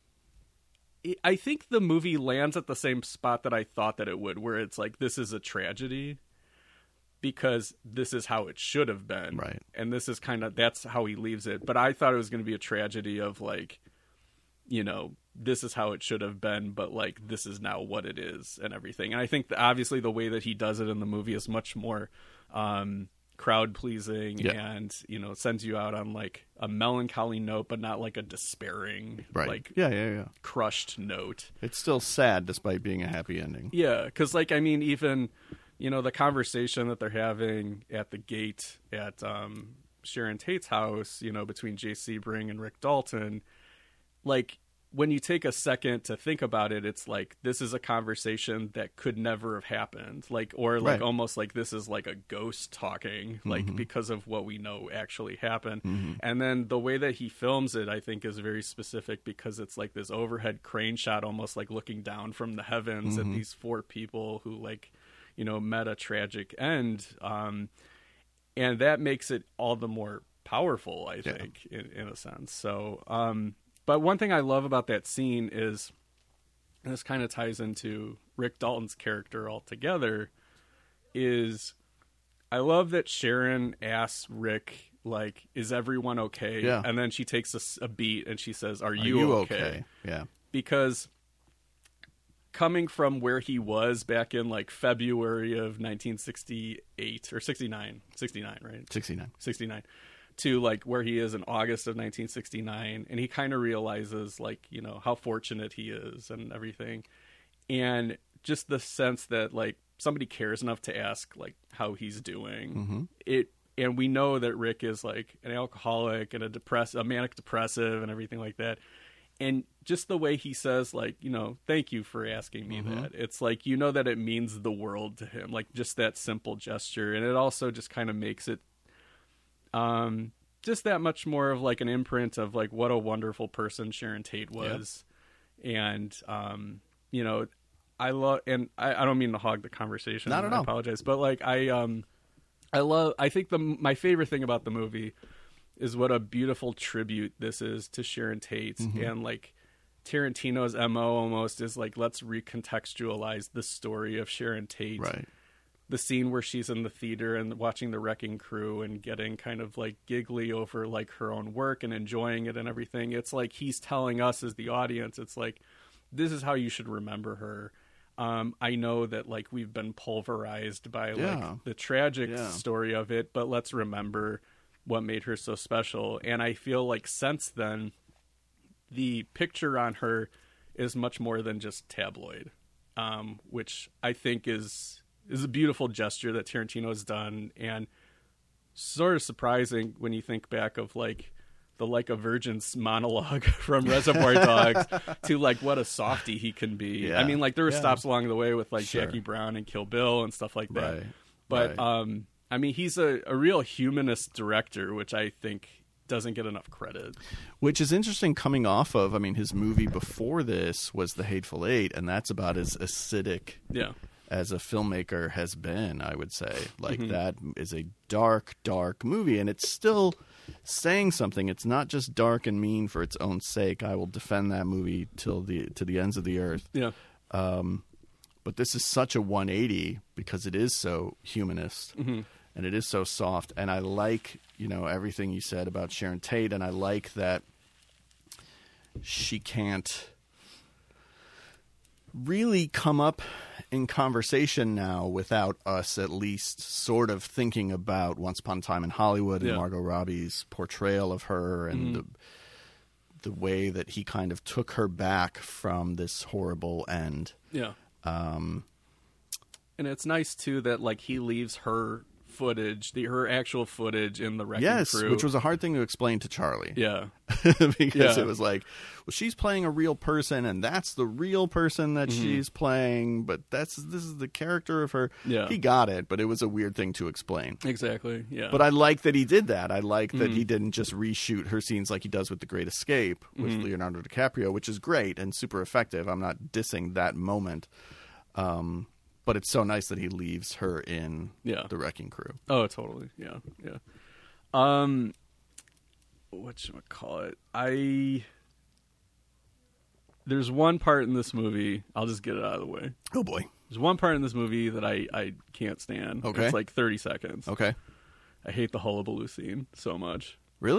I think the movie lands at the same spot that I thought that it would, where it's like, this is a tragedy because this is how it should have been. Right. And this is kind of, that's how he leaves it. But I thought it was going to be a tragedy of like, you know, this is how it should have been, but like this is now what it is and everything. And I think that obviously the way that he does it in the movie is much more um, crowd pleasing yeah. and, you know, sends you out on like a melancholy note, but not like a despairing, Right. like yeah, yeah, yeah. crushed note. It's still sad despite being a happy ending. Yeah, because like I mean, even you know the conversation that they're having at the gate at um, Sharon Tate's house, you know, between Jay Sebring and Rick Dalton, like when you take a second to think about it, it's like this is a conversation that could never have happened, like or like Right. almost like this is like a ghost talking, like Mm-hmm. because of what we know actually happened. Mm-hmm. And then the way that he films it, I think, is very specific because it's like this overhead crane shot, almost like looking down from the heavens Mm-hmm. at these four people who like, you know, met a tragic end. Um, and that makes it all the more powerful, I Yeah. think, in, in a sense. So, um, but one thing I love about that scene is, and this kind of ties into Rick Dalton's character altogether, is I love that Sharon asks Rick, like, is everyone okay? Yeah. And then she takes a, s- a beat and she says, are Are you, you okay? okay? Yeah. Because coming from where he was back in like February of nineteen sixty-eight or sixty-nine, sixty-nine, right? sixty-nine. sixty-nine to like where he is in August of nineteen sixty-nine, and he kind of realizes like, you know, how fortunate he is and everything, and just the sense that like somebody cares enough to ask like how he's doing. Mm-hmm. It and we know that Rick is like an alcoholic and a depress a manic depressive and everything like that. And just the way he says, like, you know, thank you for asking me Mm-hmm. that. It's like, you know, that it means the world to him, like just that simple gesture. And it also just kind of makes it um, just that much more of like an imprint of like what a wonderful person Sharon Tate was. And, um, you know, I love, and I, I don't mean to hog the conversation. Not at I all. apologize. But like, I, um, I love, I think the, my favorite thing about the movie is what a beautiful tribute this is to Sharon Tate. Mm-hmm. And like Tarantino's M O almost is like, let's recontextualize the story of Sharon Tate. Right. The scene where she's in the theater and watching The Wrecking Crew and getting kind of like giggly over like her own work and enjoying it and everything. It's like he's telling us as the audience, it's like, this is how you should remember her. Um, I know that like we've been pulverized by Yeah. like the tragic Yeah. story of it, but let's remember what made her so special. And I feel like since then, the picture on her is much more than just tabloid, um, which I think is is a beautiful gesture that Tarantino has done, and sort of surprising when you think back of like the Like a Virgin's monologue from Reservoir Dogs to like what a softie he can be. Yeah. I mean, like there were Yeah. stops along the way with like Sure. Jackie Brown and Kill Bill and stuff like that. Right. But Right. um, I mean, he's a, a real humanist director, which I think doesn't get enough credit. Which is interesting coming off of, I mean, his movie before this was The Hateful Eight, and that's about as acidic Yeah. as a filmmaker has been, I would say. Like, Mm-hmm. that is a dark, dark movie, and it's still saying something. It's not just dark and mean for its own sake. I will defend that movie till the to the ends of the earth. Yeah. But this is such a one eighty because it is so humanist Mm-hmm. and it is so soft. And I like, you know, everything you said about Sharon Tate, and I like that she can't really come up in conversation now without us at least sort of thinking about Once Upon a Time in Hollywood and Yeah. Margot Robbie's portrayal of her and the, the way that he kind of took her back from this horrible end. Yeah. Um, And it's nice too that like he leaves her footage, the her actual footage in the Wrecking yes, Crew. which was a hard thing to explain to Charlie. yeah. because Yeah. it was like, well, she's playing a real person, and that's the real person that Mm-hmm. she's playing, but that's this is the character of her. Yeah. He got it, but it was a weird thing to explain. Exactly. Yeah. But I like that he did that. I like that Mm-hmm. he didn't just reshoot her scenes like he does with The Great Escape with Mm-hmm. Leonardo DiCaprio, which is great and super effective. I'm not dissing that moment. Um, but it's so nice that he leaves her in Yeah. The Wrecking Crew. Oh, totally. Yeah, yeah. Um, whatchamacallit? I there's one part in this movie. I'll just get it out of the way. Oh, boy. There's one part in this movie that I I can't stand. Okay. It's like thirty seconds. Okay. I hate the hullabaloo scene so much. Really?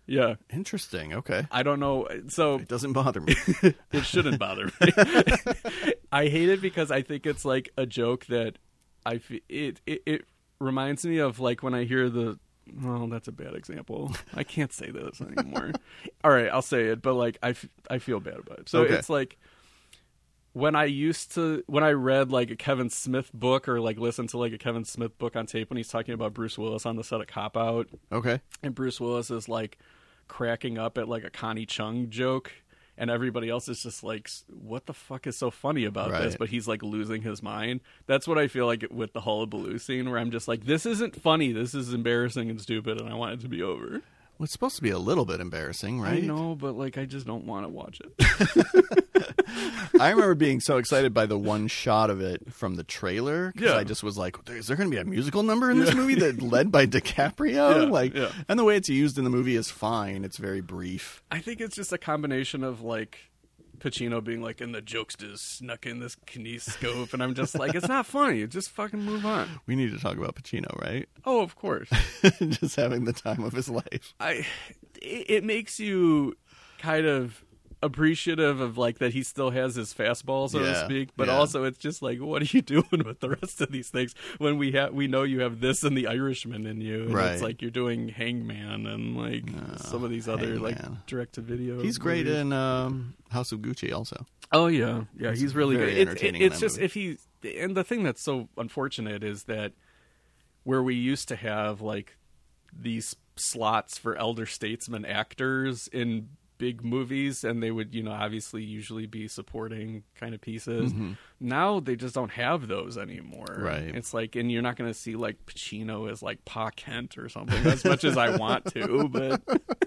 Yeah. Interesting. Okay. I don't know. So It doesn't bother me. it shouldn't bother me. I hate it because I think it's like a joke that I f- it, it it reminds me of like when I hear the. Well, that's a bad example. I can't say this anymore. All right, I'll say it, but like I, f- I feel bad about it. So Okay. it's like when I used to when I read like a Kevin Smith book or like listened to like a Kevin Smith book on tape when he's talking about Bruce Willis on the set of Cop Out, Okay. and Bruce Willis is like cracking up at like a Connie Chung joke, and everybody else is just like, what the fuck is so funny about this? Right. But he's like losing his mind. That's what I feel like with the hullabaloo scene, where I'm just like, this isn't funny, this is embarrassing and stupid, and I want it to be over. Well, it's supposed to be a little bit embarrassing, right? I know, but like I just don't want to watch it. I remember being so excited by the one shot of it from the trailer because Yeah. I just was like, "Is there going to be a musical number in this movie that led by DiCaprio?" Yeah, like, yeah. and the way it's used in the movie is fine. It's very brief. I think it's just a combination of like Pacino being like, and the jokesters snuck in this kinescope, and I'm just like, it's not funny. Just fucking move on. We need to talk about Pacino, right? Oh, of course. Just having the time of his life. I. It, it makes you kind of appreciative of like that he still has his fastball, so to Yeah, speak. But yeah. also, it's just like, what are you doing with the rest of these things when we have we know you have this and the Irishman in you, and Right. it's like you're doing Hangman and like some of these other Hangman. like direct to video. He's great in um, House of Gucci, also. Oh yeah, yeah, he's really very good. It- entertaining it, in it's that just movie. if he and the thing that's so unfortunate is that where we used to have like these slots for elder statesman actors in big movies, and they would, you know, obviously usually be supporting kind of pieces. Now they just don't have those anymore. Right. It's like, and you're not going to see like Pacino as like Pa Kent or something as much as I want to, but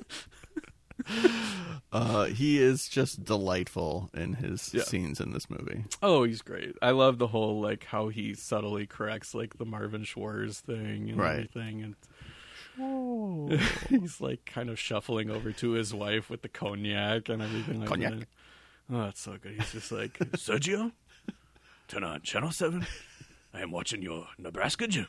Uh, he is just delightful in his Yeah. scenes in this movie. oh, he's great. I love the whole like how he subtly corrects like the Marvin Schwartz thing and Right. everything, and he's like kind of shuffling over to his wife with the cognac and everything like Cognac. that. Oh, that's so good. He's just like, Sergio, turn on channel seven. I am watching your Nebraska gym.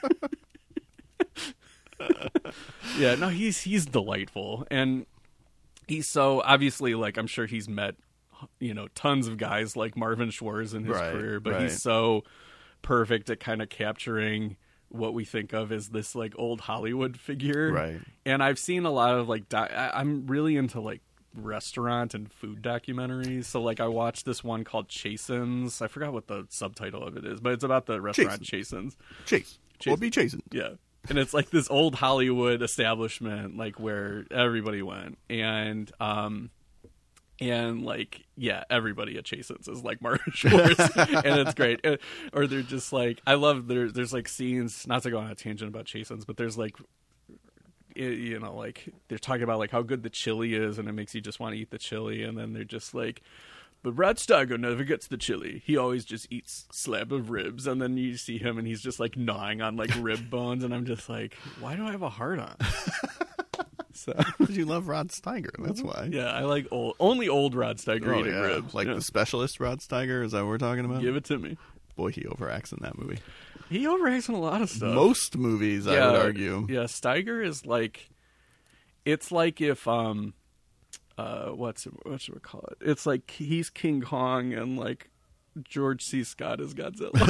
Yeah, no, he's he's delightful, and he's so obviously like I'm sure he's met, you know, tons of guys like Marvin Schwartz in his Right, career, but right. he's so perfect at kind of capturing what we think of as this like old Hollywood figure. Right. And I've seen a lot of like doc- I- I'm really into like restaurant and food documentaries. So like I watched this one called Chasen's. I forgot what the subtitle of it is, but it's about the restaurant Chasen's. Chase. Chase. Or be chastened. Yeah. And it's like this old Hollywood establishment, like where everybody went. And, um, and like, yeah, everybody at Chasen's is like Martin Schwartz, and it's great. Uh, Or they're just like, I love there. There's like scenes, not to go on a tangent about Chasen's, but there's like, i- you know, like they're talking about like how good the chili is, and it makes you just want to eat the chili. And then they're just like, but Rod Steiger never gets the chili. He always just eats slab of ribs. And then you see him, and he's just like gnawing on like rib bones, and I'm just like, why do I have a heart on? So Because you love Rod Steiger. That's why. yeah, I like old, only old Rod Steiger Oh, eating yeah. ribs. Like Yeah. the specialist Rod Steiger. Is that what we're talking about? Give it to me. Boy, he overacts in that movie. He overacts in a lot of stuff. Most movies, I would argue. Yeah, Steiger is like, it's like if um, uh, what's it, what should we call it? It's like he's King Kong and like George C. Scott is Godzilla.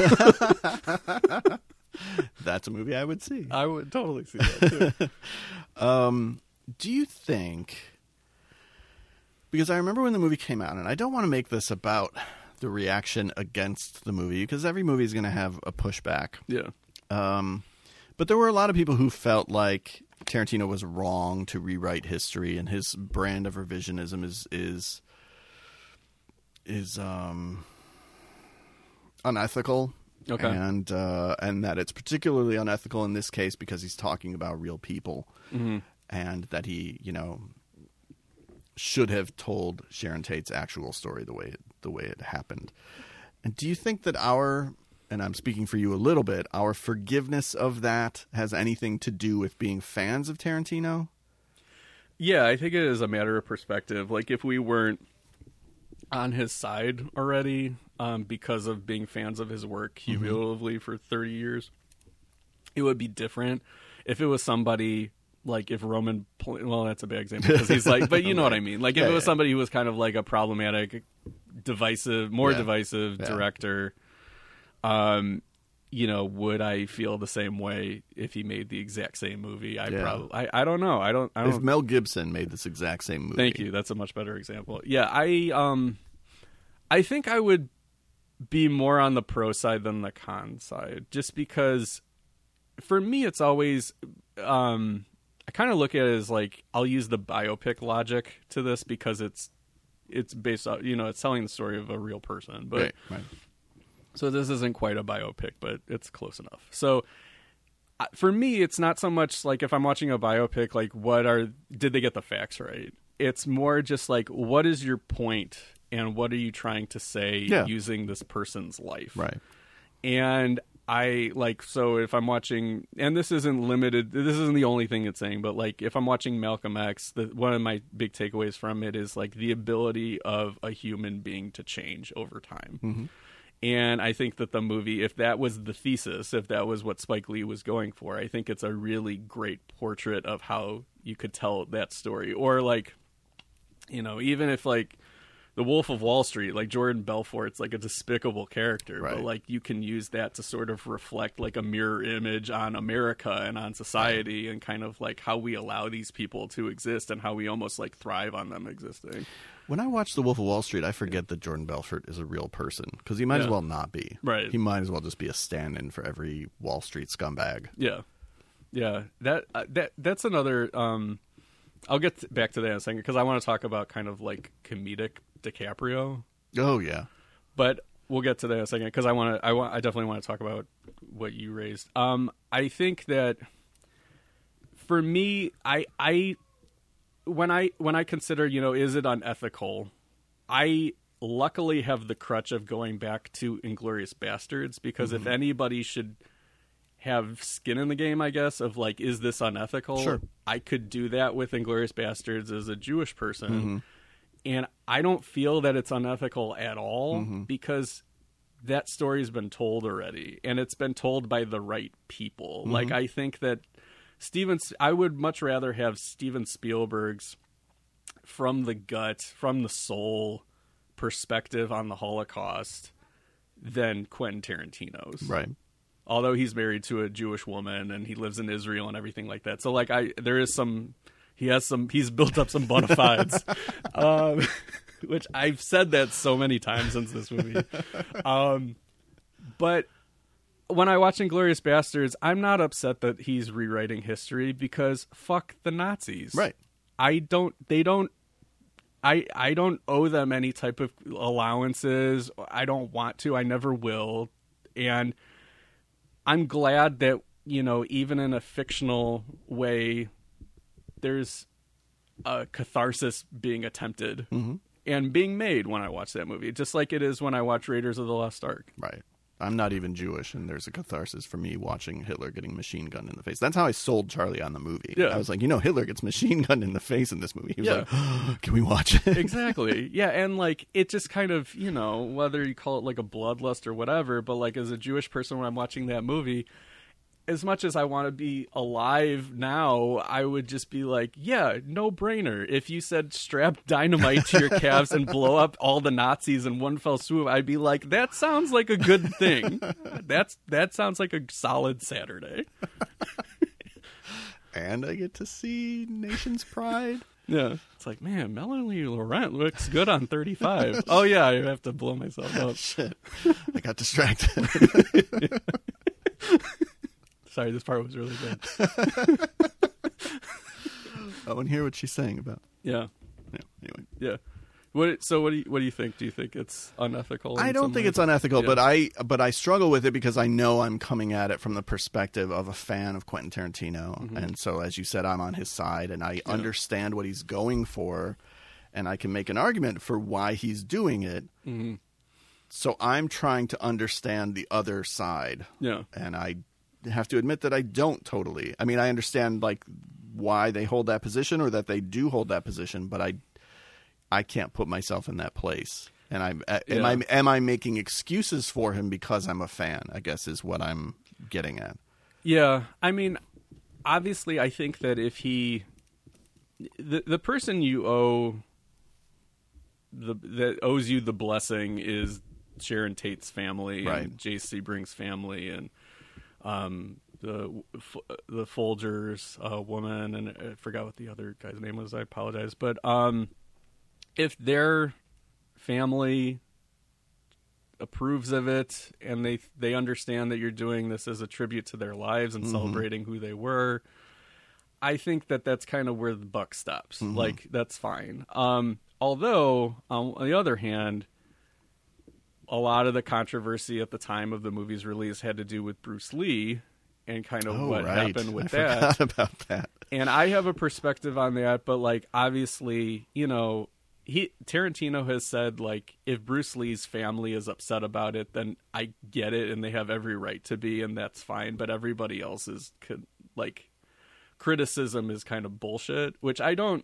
That's a movie I would see. I would totally see that too. Um, do you think, because I remember when the movie came out, and I don't want to make this about the reaction against the movie, because every movie is going to have a pushback. Yeah. Um, but there were a lot of people who felt like Tarantino was wrong to rewrite history, and his brand of revisionism is is is um, unethical. Okay. And uh, and that it's particularly unethical in this case because he's talking about real people, Mm-hmm. and that he, you know, should have told Sharon Tate's actual story the way it, the way it happened. And do you think that our, and I'm speaking for you a little bit, our forgiveness of that has anything to do with being fans of Tarantino? Yeah, I think it is a matter of perspective. Like if we weren't on his side already, um, because of being fans of his work cumulatively for thirty years, it would be different. If it was somebody like if Roman, Pol- well, that's a bad example because he's like, but you know Right. what I mean. Like if Yeah, it was yeah. somebody who was kind of like a problematic, divisive, more Yeah. divisive Yeah. director, um, you know, would I feel the same way if he made the exact same movie? I Yeah. probably, I, I don't know. I don't, I If don't. Mel Gibson made this exact same movie. Thank you. That's a much better example. Yeah, I, um, I think I would be more on the pro side than the con side, just because for me it's always, um, I kind of look at it as like I'll use the biopic logic to this because it's it's based on, you know, it's telling the story of a real person, but Right, right. so this isn't quite a biopic, but it's close enough. So uh, for me, it's not so much like if I'm watching a biopic, like what are did they get the facts right? It's more just like what is your point and what are you trying to say Yeah. using this person's life? Right. And I like, so if I'm watching, and this isn't limited, this isn't the only thing it's saying, but like if I'm watching Malcolm X, the, one of my big takeaways from it is like the ability of a human being to change over time. Mm-hmm. And I think that the movie, if that was the thesis, if that was what Spike Lee was going for, I think it's a really great portrait of how you could tell that story. Or like, you know, even if like The Wolf of Wall Street, like Jordan Belfort's like a despicable character, Right. but like you can use that to sort of reflect like a mirror image on America and on society and kind of like how we allow these people to exist and how we almost like thrive on them existing. When I watch The Wolf of Wall Street, I forget that Jordan Belfort is a real person because he might as Yeah. well not be. Right. He might as well just be a stand-in for every Wall Street scumbag. Yeah, yeah. That uh, that that's another. Um, I'll get t- back to that in a second because I want to talk about kind of like comedic DiCaprio, Oh yeah. but we'll get to that in a second because I want to. I want. I definitely want to talk about what you raised. Um, I think that for me, I I when I when I consider, you know, is it unethical? I luckily have the crutch of going back to Inglourious Bastards because if anybody should have skin in the game, I guess, of like, is this unethical? Sure. I could do that with Inglourious Bastards as a Jewish person. And I don't feel that it's unethical at all because that story's been told already. And it's been told by the right people. Like, I think that Steven, I would much rather have Steven Spielberg's from the gut, from the soul perspective on the Holocaust than Quentin Tarantino's. Right. Although he's married to a Jewish woman and he lives in Israel and everything like that. So like I, there is some, he has some, he's built up some bona fides, um, which I've said that so many times since this movie. Um, but when I watch Inglourious Bastards, I'm not upset that he's rewriting history because fuck the Nazis. Right. I don't, they don't, I, I don't owe them any type of allowances. I don't want to. I never will. And I'm glad that, you know, even in a fictional way, there's a catharsis being attempted and being made when I watch that movie, just like it is when I watch Raiders of the Lost Ark. Right. I'm not even Jewish, and there's a catharsis for me watching Hitler getting machine gunned in the face. That's how I sold Charlie on the movie. Yeah. I was like, you know, Hitler gets machine gunned in the face in this movie. He was Yeah. like, oh, can we watch it? Exactly. Yeah, and like it just kind of, you know, whether you call it like a bloodlust or whatever, but like as a Jewish person when I'm watching that movie, as much as I want to be alive now, I would just be like, yeah, no brainer. If you said strap dynamite to your calves and blow up all the Nazis in one fell swoop, I'd be like, that sounds like a good thing. That's that sounds like a solid Saturday. And I get to see Nation's Pride. Yeah. It's like, man, Melanie Laurent looks good on thirty-five. Oh, yeah, I have to blow myself up. Shit. I got distracted. Sorry, this part was really good. I want to hear what she's saying about. Yeah. Yeah, anyway. Yeah. What? So what do you what do you think? Do you think it's unethical? I in don't some think way? it's unethical, Yeah. but I but I struggle with it because I know I'm coming at it from the perspective of a fan of Quentin Tarantino, Mm-hmm. and so as you said, I'm on his side, and I understand what he's going for, and I can make an argument for why he's doing it. Mm-hmm. So I'm trying to understand the other side, Yeah. and I have to admit that I don't totally. I mean, I understand like why they hold that position or that they do hold that position, but I I can't put myself in that place. And I'm am Yeah. I am I making excuses for him because I'm a fan, I guess is what I'm getting at. Yeah. I mean, obviously, I think that if he, the the person you owe, the that owes you the blessing is Sharon Tate's family, Right. and J C Sebring's family, and um the the Folgers uh, woman, and I forgot what the other guy's name was. I apologize, but um, if their family approves of it and they they understand that you're doing this as a tribute to their lives and Mm-hmm. celebrating who they were, I think that that's kind of where the buck stops. Mm-hmm. Like, that's fine. Um, although, um, on the other hand, a lot of the controversy at the time of the movie's release had to do with Bruce Lee and kind of Oh, what right. happened with I that. forgot about that. And I have a perspective on that, but like, obviously, you know, he Tarantino has said, like, if Bruce Lee's family is upset about it, then I get it, and they have every right to be, and that's fine. But everybody else's could, like, criticism is kind of bullshit, which I don't,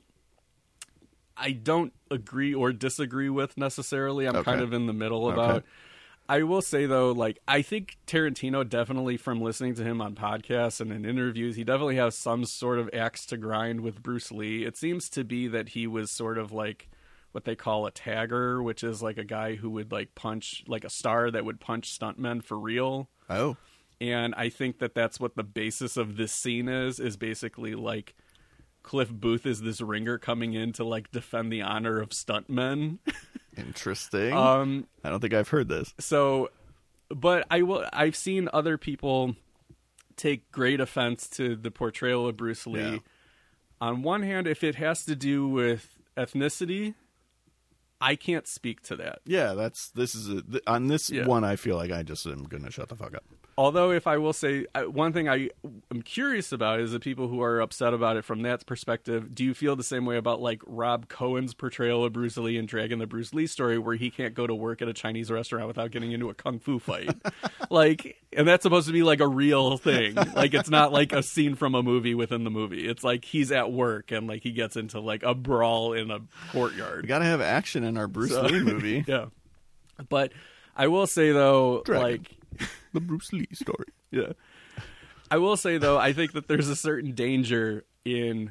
I don't agree or disagree with necessarily. I'm Okay. kind of in the middle Okay. about. I will say, though, like, I think Tarantino definitely, from listening to him on podcasts and in interviews, he definitely has some sort of axe to grind with Bruce Lee. It seems to be that he was sort of like what they call a tagger, which is like a guy who would like punch, like a star that would punch stuntmen for real. Oh, And I think that that's what the basis of this scene is, is basically like Cliff Booth is this ringer coming in to like defend the honor of stuntmen. interesting. um, I don't think I've heard this. So, but I will. I've seen other people take great offense to the portrayal of Bruce Lee. Yeah. On one hand, if it has to do with ethnicity, I can't speak to that. Yeah, that's this is a, th- on this Yeah. one. I feel like I just am gonna shut the fuck up. Although, if I will say, I- one thing I am curious about is the people who are upset about it from that perspective. Do you feel the same way about like Rob Cohen's portrayal of Bruce Lee in Dragon the Bruce Lee Story, where he can't go to work at a Chinese restaurant without getting into a kung fu fight? Like, and that's supposed to be like a real thing. Like, it's not like a scene from a movie within the movie. It's like he's at work and like he gets into like a brawl in a We courtyard. gotta have action in our Bruce So- Lee movie. Yeah, but I will say though, Dragon. like. The Bruce Lee story. Yeah. I will say, though, I think that there's a certain danger in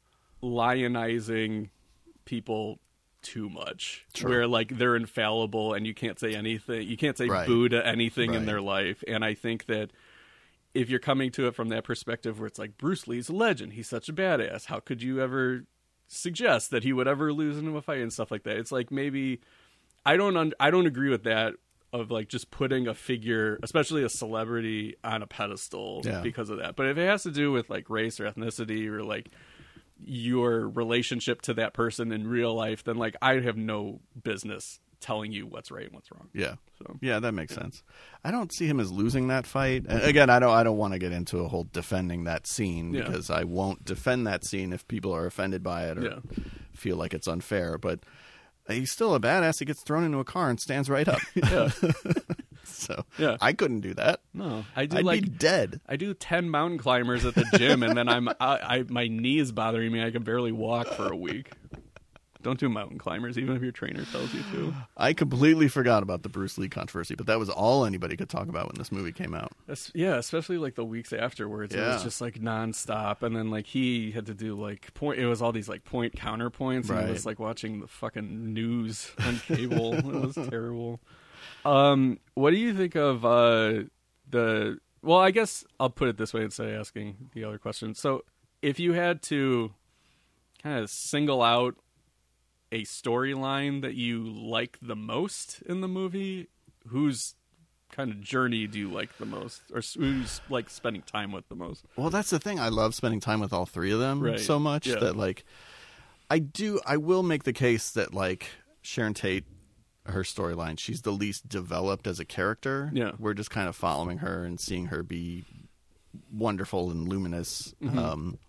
lionizing people too much. Sure. Where, like, they're infallible and you can't say anything. You can't say Right. boo to anything in Right. their life. And I think that if you're coming to it from that perspective where it's like, Bruce Lee's a legend. He's such a badass. How could you ever suggest that he would ever lose in a fight and stuff like that? It's like maybe... I don't un- I don't agree with that. Of like just putting a figure, especially a celebrity, on a pedestal Yeah. because of that. But if it has to do with like race or ethnicity or like your relationship to that person in real life, then like I have no business telling you what's right and what's wrong. Yeah. So Yeah, that makes sense. I don't see him as losing that fight. And again, I don't. I don't want to get into a whole defending that scene Yeah. because I won't defend that scene if people are offended by it or Yeah. feel like it's unfair. But he's still a badass. He gets thrown into a car and stands right up. yeah, So Yeah. I couldn't do that. no, I do I'd like be dead. I do ten mountain climbers at the gym, and then I'm I, I my knee is bothering me. I can barely walk for a week. Don't do mountain climbers, even if your trainer tells you to. I completely forgot about the Bruce Lee controversy, but that was all anybody could talk about when this movie came out. Es- Yeah, especially like the weeks afterwards, it Yeah. was just like nonstop. And then like he had to do like point. It was all these like point counterpoints, and it Right. was like watching the fucking news on cable. It was terrible. Um, what do you think of uh the? Well, I guess I'll put it this way instead of asking the other question. So, if you had to kind of single out a storyline that you like the most in the movie, whose kind of journey do you like the most, or who's like spending time with the most? Well, that's the thing. I love spending time with all three of them Right. so much Yeah. that, like, I do. I will make the case that, like, Sharon Tate, her storyline, she's the least developed as a character. Yeah. We're just kind of following her and seeing her be wonderful and luminous. Mm-hmm. Um,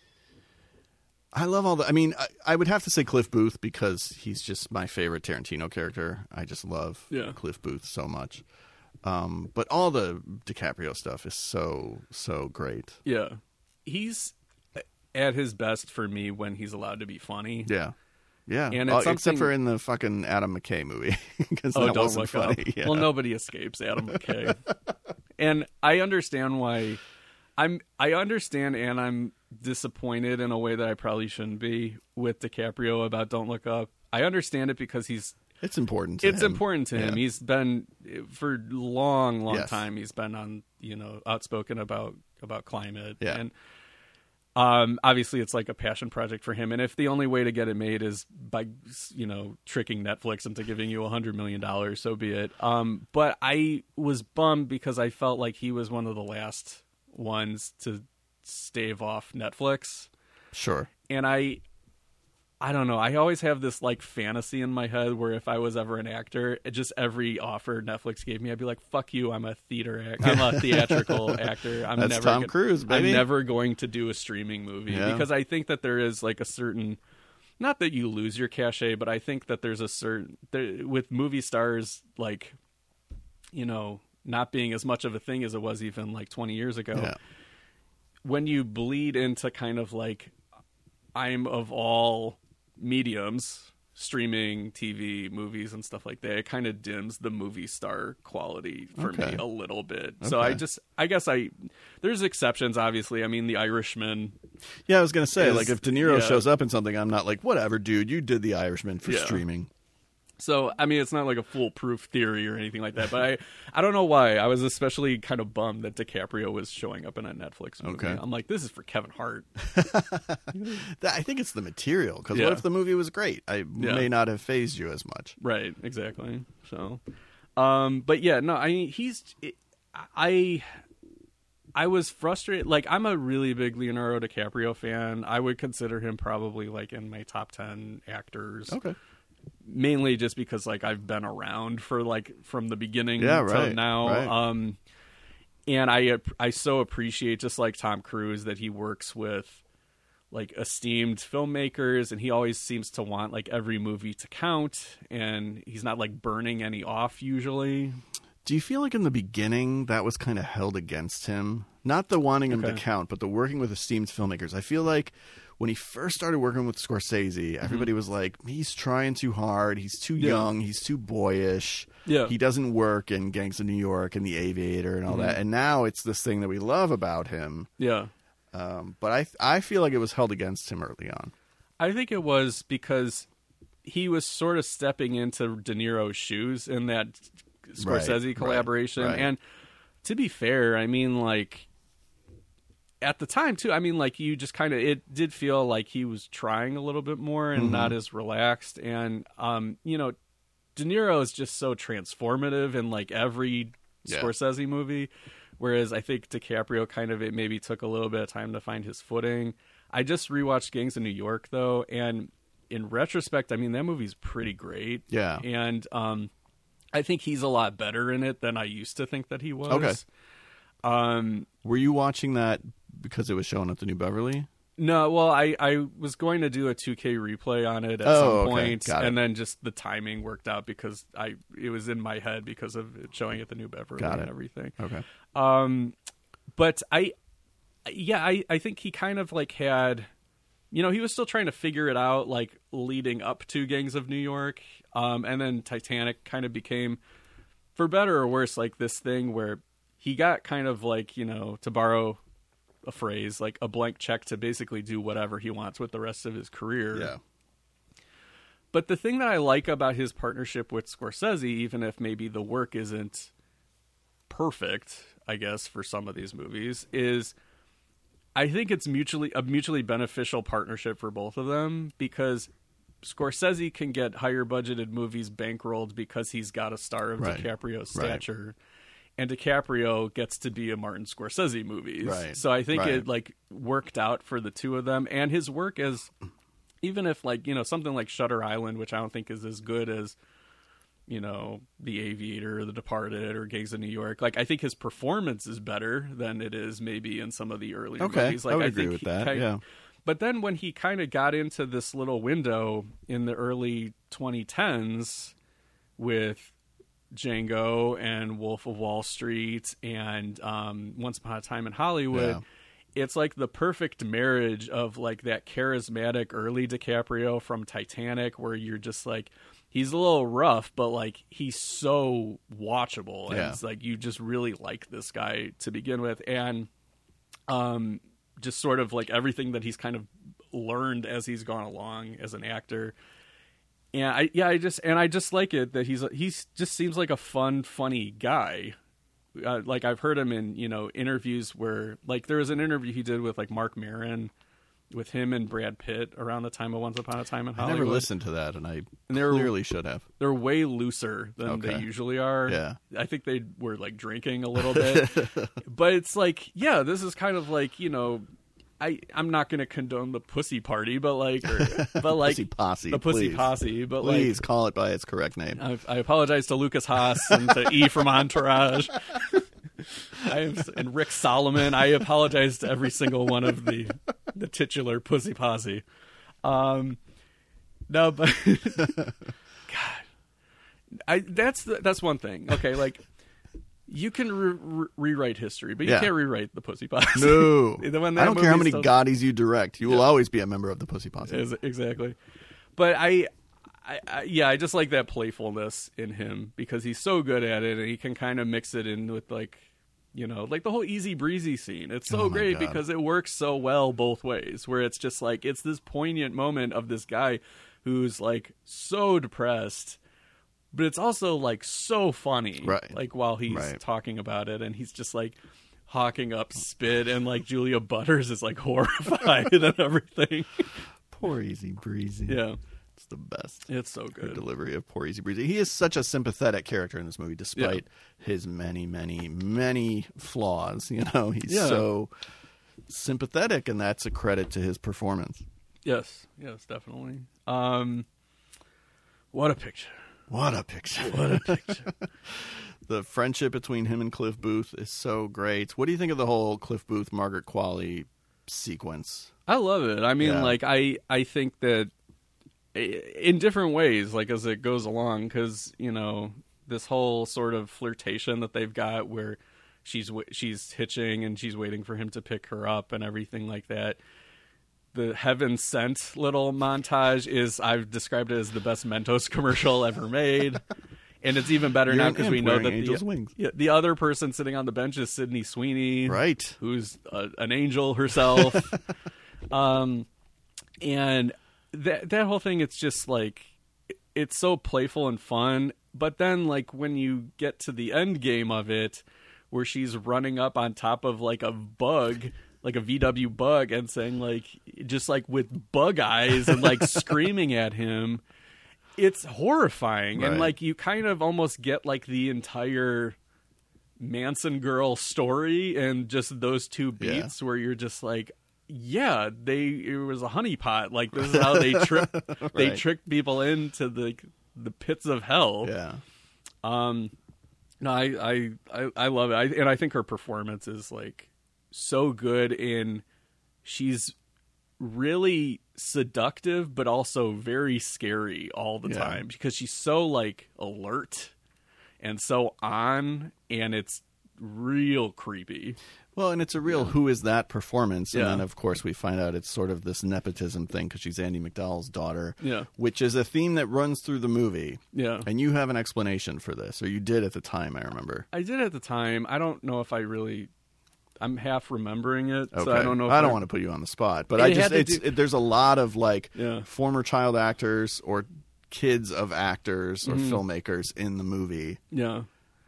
I love all the. I mean, I, I would have to say Cliff Booth because he's just my favorite Tarantino character. I just love Yeah. Cliff Booth so much. Um, but all the DiCaprio stuff is so so great. Yeah, he's at his best for me when he's allowed to be funny. Yeah, yeah. And Uh, it's except something- for in the fucking Adam McKay movie because Oh, that don't wasn't look funny. up. Yeah. Well, nobody escapes Adam McKay, and I understand why. I'm I understand, and I'm disappointed in a way that I probably shouldn't be with DiCaprio about Don't Look Up. I understand it because he's It's important to it's him. important to him. Yeah. He's been for a long, long Yes. time. He's been on, you know, outspoken about about climate. Yeah. And um, obviously, it's like a passion project for him. And if the only way to get it made is by, you know, tricking Netflix into giving you a hundred million dollars, so be it. Um, but I was bummed because I felt like he was one of the last ones to stave off Netflix. Sure. And I, I don't know. I always have this like fantasy in my head where if I was ever an actor, it just every offer Netflix gave me, I'd be like, "Fuck you! I'm a theater act. I'm a theatrical actor. I'm That's never Tom gonna- Cruise, baby. I'm never going to do a streaming movie Yeah. because I think that there is like a certain, not that you lose your cachet, but I think that there's a certain there, with movie stars like, you know, not being as much of a thing as it was even like twenty years ago. Yeah. When you bleed into kind of like, I'm of all mediums, streaming, T V, movies, and stuff like that, it kind of dims the movie star quality for Okay. me a little bit. So Okay. I just, I guess I, there's exceptions, obviously. I mean, The Irishman. Yeah, I was going to say, Is- like, if De Niro yeah. shows up in something, I'm not like, whatever, dude, you did The Irishman for Yeah. streaming. So, I mean, it's not like a foolproof theory or anything like that, but I, I don't know why. I was especially kind of bummed that DiCaprio was showing up in a Netflix movie. Okay. I'm like, this is for Kevin Hart. That- I think it's the material, because Yeah. what if the movie was great? I Yeah. may not have phased you as much. Right, exactly. So, um, but yeah, no, I mean, he's, I, I was frustrated. Like, I'm a really big Leonardo DiCaprio fan. I would consider him probably like in my top ten actors. Okay. Mainly just because like I've been around for like from the beginning Yeah, till right, now. right. Um, and I I so appreciate, just like Tom Cruise, that he works with like esteemed filmmakers, and he always seems to want like every movie to count, and he's not like burning any off usually. Do you feel like in the beginning that was kind of held against him? Not the wanting him to Okay. count, but the working with esteemed filmmakers. I feel like when he first started working with Scorsese, everybody was like, he's trying too hard. He's too Mm-hmm. Yeah. young. He's too boyish. Yeah. He doesn't work in Gangs of New York and The Aviator and all Mm-hmm. that. And now it's this thing that we love about him. Yeah. Um, but I I feel like it was held against him early on. I think it was because he was sort of stepping into De Niro's shoes in that Scorsese Right, collaboration. right, right. And to be fair, I mean, like, at the time, too, I mean, like, you just kind of, it did feel like he was trying a little bit more and Mm-hmm. not as relaxed. And, um, you know, De Niro is just so transformative in, like, every Yeah. Scorsese movie. Whereas I think DiCaprio kind of, it maybe took a little bit of time to find his footing. I just rewatched Gangs of New York, though, and in retrospect, I mean, that movie's pretty great. Yeah. And um, I think he's a lot better in it than I used to think that he was. Okay. Um, Were you watching that because it was showing at the New Beverly? no, well, I, I was going to do a two K replay on it at Oh, some okay. point, Got it. and then just the timing worked out because I it was in my head because of it showing at the New Beverly Got and it. everything. Okay. Um, but I, yeah, I, I think he kind of like had, you know, he was still trying to figure it out, like leading up to Gangs of New York. Um, and then Titanic kind of became, for better or worse, like this thing where he got kind of like, you know, to borrow a phrase, like a blank check to basically do whatever he wants with the rest of his career. Yeah. But the thing that I like about his partnership with Scorsese, even if maybe the work isn't perfect, I guess, for some of these movies, is I think it's mutually a mutually beneficial partnership for both of them, because Scorsese can get higher budgeted movies bankrolled because he's got a star of Right. DiCaprio's Right. stature. And DiCaprio gets to be a Martin Scorsese movies. Right. So I think Right. it like worked out for the two of them, and his work as, even if like, you know, something like Shutter Island, which I don't think is as good as, you know, The Aviator or The Departed or Gangs of New York. Like, I think his performance is better than it is maybe in some of the earlier Okay. movies. Like, I would I agree think with he that. kind- Yeah. But then when he kind of got into this little window in the early twenty tens with Django and Wolf of Wall Street and um, Once Upon a Time in Hollywood, Yeah. it's like the perfect marriage of like that charismatic early DiCaprio from Titanic, where you're just like, he's a little rough, but like he's so watchable. And Yeah. it's like you just really like this guy to begin with. And Um, just sort of like everything that he's kind of learned as he's gone along as an actor. And I, yeah, I just, and I just like it that he's, he's just seems like a fun, funny guy. Uh, like I've heard him in, you know, interviews where like there was an interview he did with like Mark Maron, with him and Brad Pitt around the time of Once Upon a Time in Hollywood. I never listened to that, and I And they're- clearly should have. They're way looser than Okay. they usually are. Yeah. I think they were like drinking a little bit. But it's like, yeah, this is kind of like, you know, I, I'm not going to condone the pussy party, but like, or, but like Pussy posse, the pussy please. posse, but Please like, call it by its correct name. I, I apologize to Lucas Haas and to E from Entourage. I am, and Rick Solomon. I apologize to every single one of the the titular pussy posse. Um, no, but God, I that's the, that's one thing. Okay, like you can re- re- rewrite history, but you Yeah. can't rewrite the pussy posse. No. When I that don't care how movie many still- Gaudis you direct. You will always be a member of the Pussy Posse. Is- exactly. But I, I, I, yeah, I just like that playfulness in him because he's so good at it, and he can kind of mix it in with like, you know, like the whole easy breezy scene. It's so Oh my great God. because it works so well both ways. Where it's just like it's this poignant moment of this guy who's like so depressed, but it's also like so funny, Right. Like while he's Right. talking about it, and he's just like hawking up spit, and like Julia Butters is like horrified and everything. Poor Easy Breezy. Yeah. It's the best. It's so Good good. delivery of Poor Easy Breezy. He is such a sympathetic character in this movie, despite his many, many, many flaws. You know, he's Yeah. so sympathetic, and that's a credit to his performance. Yes, yes, definitely. Um, what a picture! What a picture. What a picture! The friendship between him and Cliff Booth is so great. What do you think of the whole Cliff Booth, Margaret Qualley sequence? I love it. I mean, Yeah. like I, I think that i- in different ways, like as it goes along, because you know this whole sort of flirtation that they've got, where she's w- she's hitching and she's waiting for him to pick her up and everything like that. The heaven sent little montage is I've described it as the best Mentos commercial ever made. And it's even better You're now an because imp we know wearing that angel's the, wings. yeah, the other person sitting on the bench is Sydney Sweeney, Right. who's a, an angel herself. um, and that that whole thing, it's just like it's so playful and fun. But then, like when you get to the end game of it, where she's running up on top of like a bug, like a V W bug, and saying like just like with bug eyes and like screaming at him. It's horrifying, Right. and like you kind of almost get like the entire Manson girl story and just those two beats where you're just like, yeah, they it was a honeypot. Like this is how they trip they Right. tricked people into the the pits of hell. Yeah. Um, no, I I I, I love it, I, and I think her performance is like so good. In she's really seductive, but also very scary all the Yeah. time because she's so like alert and so on, and it's real creepy. Well, and it's a real who is that performance. And Yeah. then, of course, we find out it's sort of this nepotism thing because she's Andy McDowell's daughter, Yeah, which is a theme that runs through the movie. yeah. And you have an explanation for this, or you did at the time, I remember. I did at the time. I don't know if I really. I'm half remembering it, Okay. so I don't know. If I don't want to put you on the spot, but It I had just to it's do- it, there's a lot of like Yeah. former child actors or kids of actors or Mhm. filmmakers in the movie. Yeah,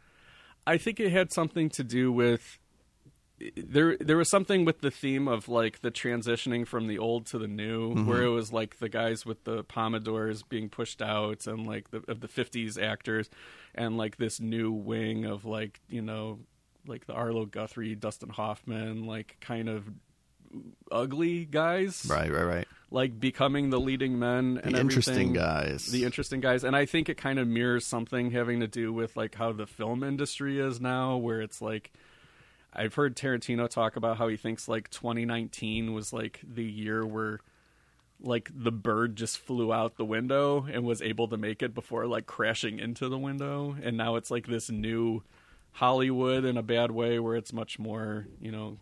I think it had something to do with there. There was something with the theme of like the transitioning from the old to the new, Mm-hmm. where it was like the guys with the pomodors being pushed out, and like the of the fifties actors, and like this new wing of like you know like the Arlo Guthrie, Dustin Hoffman, like kind of ugly guys, Right, right, right. like becoming the leading men and The interesting everything. guys. The interesting guys. And I think it kind of mirrors something having to do with like how the film industry is now, where it's like I've heard Tarantino talk about how he thinks like twenty nineteen was like the year where like the bird just flew out the window and was able to make it before like crashing into the window, and now it's like this new Hollywood in a bad way where it's much more, you know,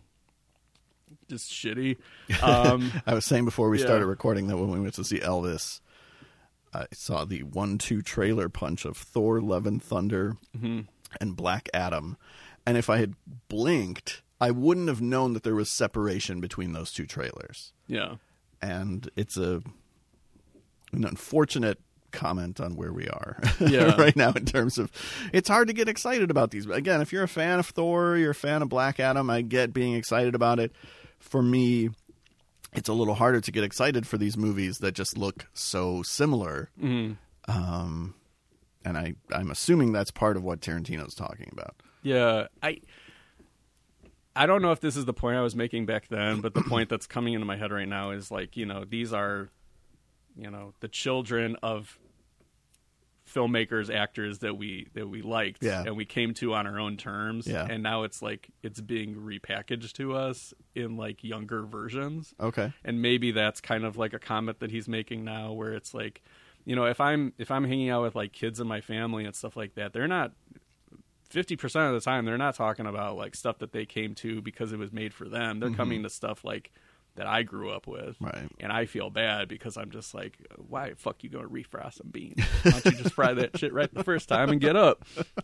just shitty. Um I was saying before we Yeah. started recording that when we went to see Elvis, I saw the one two trailer punch of Thor, Love and Thunder, Mm-hmm. and Black Adam. And if I had blinked, I wouldn't have known that there was separation between those two trailers. Yeah. And it's a an unfortunate comment on where we are Yeah. right now in terms of it's hard to get excited about these. Again, if you're a fan of Thor, you're a fan of Black Adam, I get being excited about it. For me, it's a little harder to get excited for these movies that just look so similar. Mm-hmm. Um, and I, I'm assuming that's part of what Tarantino's talking about. Yeah. I I don't know if this is the point I was making back then, but the point that's coming into my head right now is like, you know, these are, you know, the children of filmmakers, actors that we that we liked Yeah. and we came to on our own terms. Yeah. And now it's like it's being repackaged to us in like younger versions. Okay. And maybe that's kind of like a comment that he's making now where it's like, you know, if I'm if I'm hanging out with like kids in my family and stuff like that, they're not fifty percent of the time they're not talking about like stuff that they came to because it was made for them. They're Mm-hmm. coming to stuff like that I grew up with. Right. And I feel bad because I'm just like, why the fuck you gonna refry some beans? Why don't you just fry that shit right the first time and get up?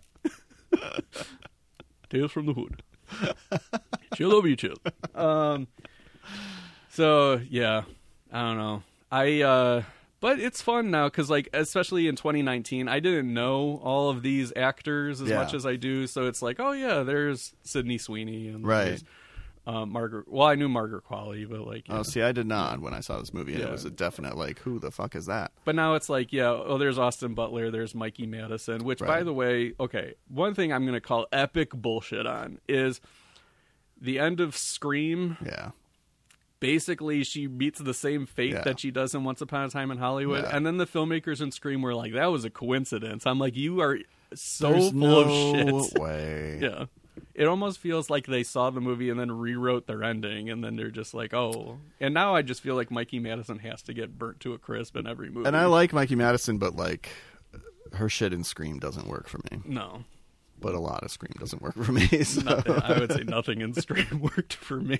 Tales from the Hood. Chill over you chill. Um so yeah, I don't know. I uh But it's fun now because, like, especially in twenty nineteen, I didn't know all of these actors as Yeah. much as I do. So it's like, oh, yeah, there's Sydney Sweeney. And Right. there's, um, Margaret. Well, I knew Margaret Qualley, but, like, Oh, yeah. see, I did not when I saw this movie, and Yeah. it was a definite, like, who the fuck is that? But now it's like, yeah, oh, there's Austin Butler, there's Mikey Madison, which, by Right. the way, okay, one thing I'm going to call epic bullshit on is the end of Scream. Yeah. Basically, she meets the same fate Yeah. that she does in Once Upon a Time in Hollywood. Yeah. And then the filmmakers in Scream were like, that was a coincidence. I'm like, you are so There's full no of shit. way. Yeah. It almost feels like they saw the movie and then rewrote their ending. And then they're just like, oh. And now I just feel like Mikey Madison has to get burnt to a crisp in every movie. And I like Mikey Madison, but, like, her shit in Scream doesn't work for me. No. But a lot of Scream doesn't work for me. So. Nothing, I would say nothing in Scream worked for me.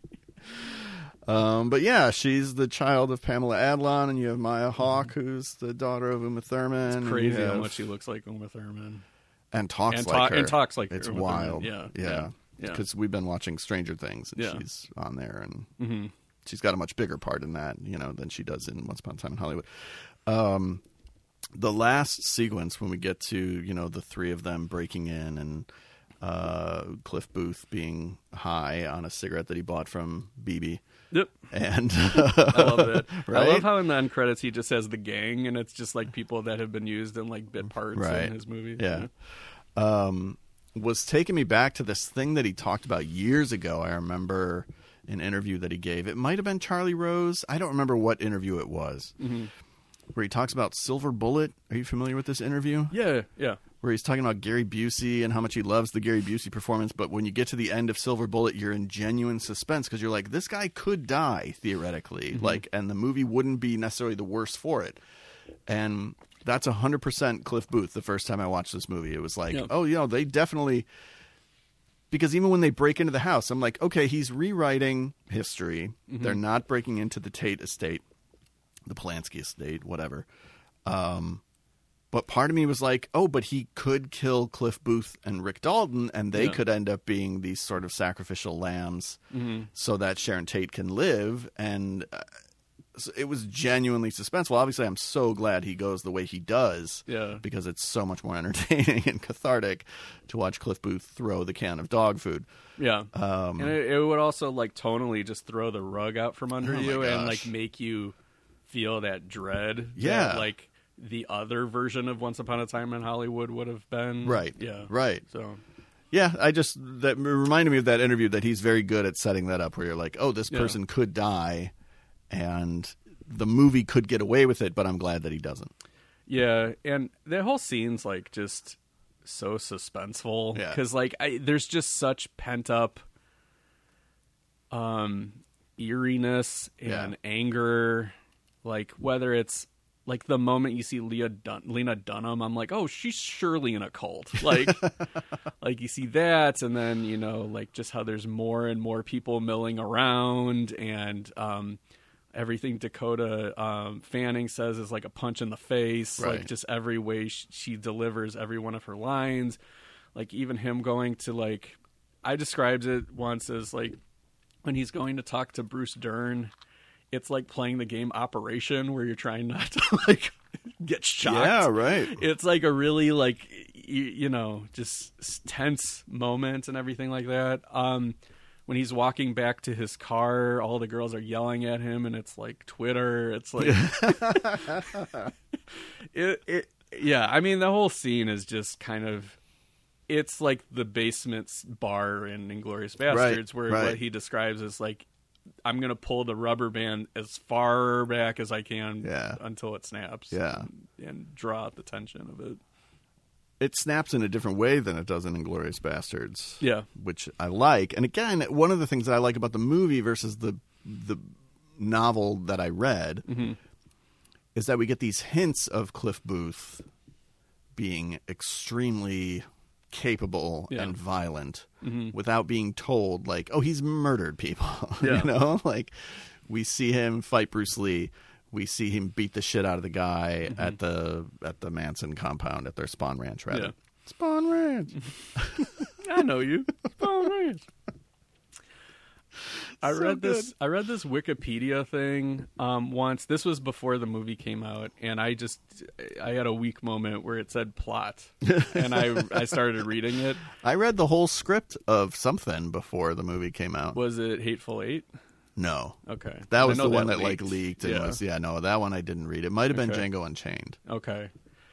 Um, but yeah, she's the child of Pamela Adlon, and you have Maya Hawke, who's the daughter of Uma Thurman. and Crazy you how have- much she looks like Uma Thurman. and talks and like talk- her. and talks like it's Uma Thurman. wild. Yeah, yeah, yeah, yeah. Because we've been watching Stranger Things, and Yeah. she's on there, and Mm-hmm. she's got a much bigger part in that, you know, than she does in Once Upon a Time in Hollywood. Um, the last sequence when we get to, you know, the three of them breaking in and uh, Cliff Booth being high on a cigarette that he bought from B B. Yep. And I love it. Right? I love how in the end credits he just says the gang, and it's just like people that have been used in like bit parts Right. in his movies. Yeah. Um, was taking me back to this thing that he talked about years ago. I remember an interview that he gave. It might have been Charlie Rose. I don't remember what interview it was. Mm-hmm. Where he talks about Silver Bullet. Are you familiar with this interview? Yeah. Yeah. Where he's talking about Gary Busey and how much he loves the Gary Busey performance, but when you get to the end of Silver Bullet, you're in genuine suspense because you're like, this guy could die theoretically, Mm-hmm. like, and the movie wouldn't be necessarily the worse for it. And that's one hundred percent Cliff Booth. The first time I watched this movie, it was like, Yeah. oh, you know, they definitely, because even when they break into the house, I'm like, okay, he's rewriting history. Mm-hmm. They're not breaking into the Tate estate, the Polanski estate, whatever. Um, But part of me was like, oh, but he could kill Cliff Booth and Rick Dalton, and they Yeah. could end up being these sort of sacrificial lambs so that Sharon Tate can live. And uh, so it was genuinely suspenseful. Obviously, I'm so glad he goes the way he does Yeah. because it's so much more entertaining and cathartic to watch Cliff Booth throw the can of dog food. Yeah. Um, and it, it would also like tonally just throw the rug out from under Oh my you and gosh. like make you feel that dread. Yeah. That, like the other version of Once Upon a Time in Hollywood would have been. Right. Yeah. Right. So. Yeah, I just, that reminded me of that interview that he's very good at setting that up where you're like, oh, this Yeah. person could die and the movie could get away with it, but I'm glad that he doesn't. Yeah, and the whole scene's like just so suspenseful Yeah. because like I, there's just such pent up um eeriness and Yeah. anger, like whether it's like the moment you see Leah Dun- Lena Dunham, I'm like, oh, she's surely in a cult. Like, like you see that, and then you know, like just how there's more and more people milling around, and um, everything Dakota um, Fanning says is like a punch in the face. Right. Like just every way sh- she delivers every one of her lines. Like even him going to like I described it once as like when he's going to talk to Bruce Dern, it's like playing the game Operation where you're trying not to like get shocked. Yeah, right. It's like a really like you, you know just tense moment and everything like that. Um, when he's walking back to his car, all the girls are yelling at him, and it's like Twitter. It's like it, it. Yeah, I mean the whole scene is just kind of. It's like the basement bar in Inglourious Bastards, Right, where right. what he describes is like, I'm going to pull the rubber band as far back as I can Yeah. until it snaps. Yeah. And, and draw out the tension of it. It snaps in a different way than it does in Inglourious Bastards. Yeah. Which I like. And again, one of the things that I like about the movie versus the the novel that I read Mm-hmm. is that we get these hints of Cliff Booth being extremely capable Yeah. and violent Mm-hmm. without being told, like, oh, he's murdered people. Yeah. You know? Like, we see him fight Bruce Lee. We see him beat the shit out of the guy Mm-hmm. at the at the Manson compound, at their Spawn Ranch, rather. Yeah. Spawn Ranch. I know you. Oh, man. I So read this. good. I read this Wikipedia thing um, once. This was before the movie came out, and I just I had a weak moment where it said plot, and I I started reading it. I read the whole script of something before the movie came out. Was it Hateful Eight? No. Okay, That I was know the one that, like, leaked. leaked. And Yeah. was, yeah, no, that one I didn't read. It might have been Okay. Django Unchained. Okay.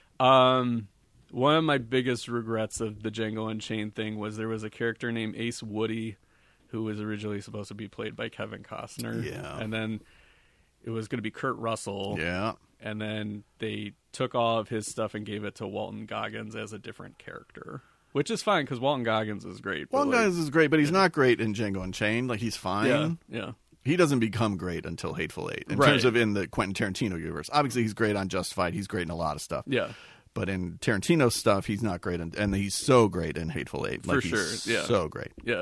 Um, one of my biggest regrets of the Django Unchained thing was there was a character named Ace Woody who was originally supposed to be played by Kevin Costner. Yeah. And then it was going to be Kurt Russell. Yeah. And then they took all of his stuff and gave it to Walton Goggins as a different character. Which is fine, because Walton Goggins is great. but, One like, guy is great, but he's not great in Django Unchained. Like, he's fine. Yeah, yeah. He doesn't become great until Hateful Eight. In Right. terms of in the Quentin Tarantino universe. Obviously, he's great on Justified. He's great in a lot of stuff. Yeah. But in Tarantino's stuff, he's not great. In, and he's so great in Hateful Eight. For Like, he's sure, yeah. so great. Yeah.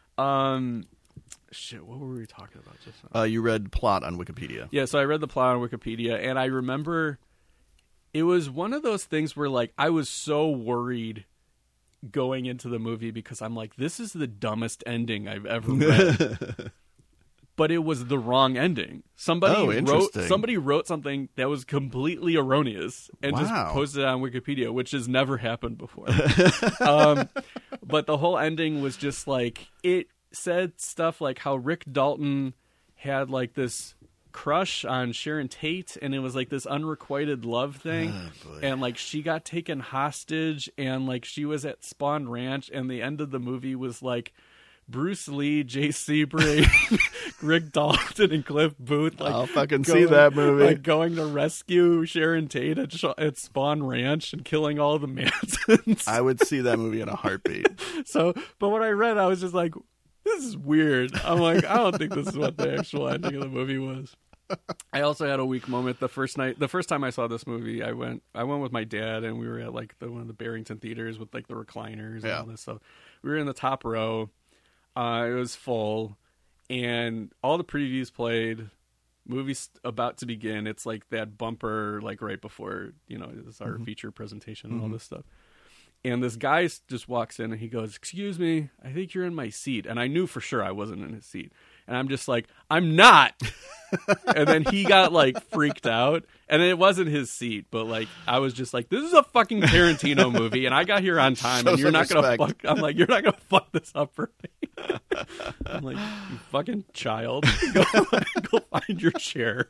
Um, shit, what were we talking about just now? Uh, you read plot on Wikipedia. Yeah, so I read the plot on Wikipedia, and I remember it was one of those things where, like, I was so worried going into the movie because I'm like, this is the dumbest ending I've ever read. But it was the wrong ending. Somebody Oh, wrote interesting. somebody wrote something that was completely erroneous and Wow. just posted it on Wikipedia, which has never happened before. um, but the whole ending was just like, it said stuff like how Rick Dalton had like this crush on Sharon Tate, and it was like this unrequited love thing. Oh, boy. And like she got taken hostage, and like she was at Spawn Ranch, and the end of the movie was like Bruce Lee, Jay Sebring, Rick Dalton, and Cliff Booth. Like, I'll fucking going- see that movie. Like going to rescue Sharon Tate at, Sh- at Spawn Ranch and killing all the Mansons. I would see that movie in a heartbeat. So, but when I read, I was just like, "This is weird." I'm like, I don't think this is what the actual ending of the movie was. I also had a weak moment the first night. The first time I saw this movie, I went. I went with my dad, and we were at like the one of the Barrington theaters with like the recliners and Yeah. all this stuff. We were in the top row. Uh, it was full, and all the previews played. Movie's about to begin. It's like that bumper, like right before, you know, it's our feature presentation and all this stuff. And this guy s- just walks in and he goes, "Excuse me, I think you're in my seat." And I knew for sure I wasn't in his seat. And I'm just like, "I'm not." And then he got like freaked out. And it wasn't his seat, but like I was just like, "This is a fucking Tarantino movie, and I got here on time, Show and you're some not gonna respect. fuck." I'm like, "You're not gonna fuck this up for me." I'm like, "You fucking child, go, go find your chair."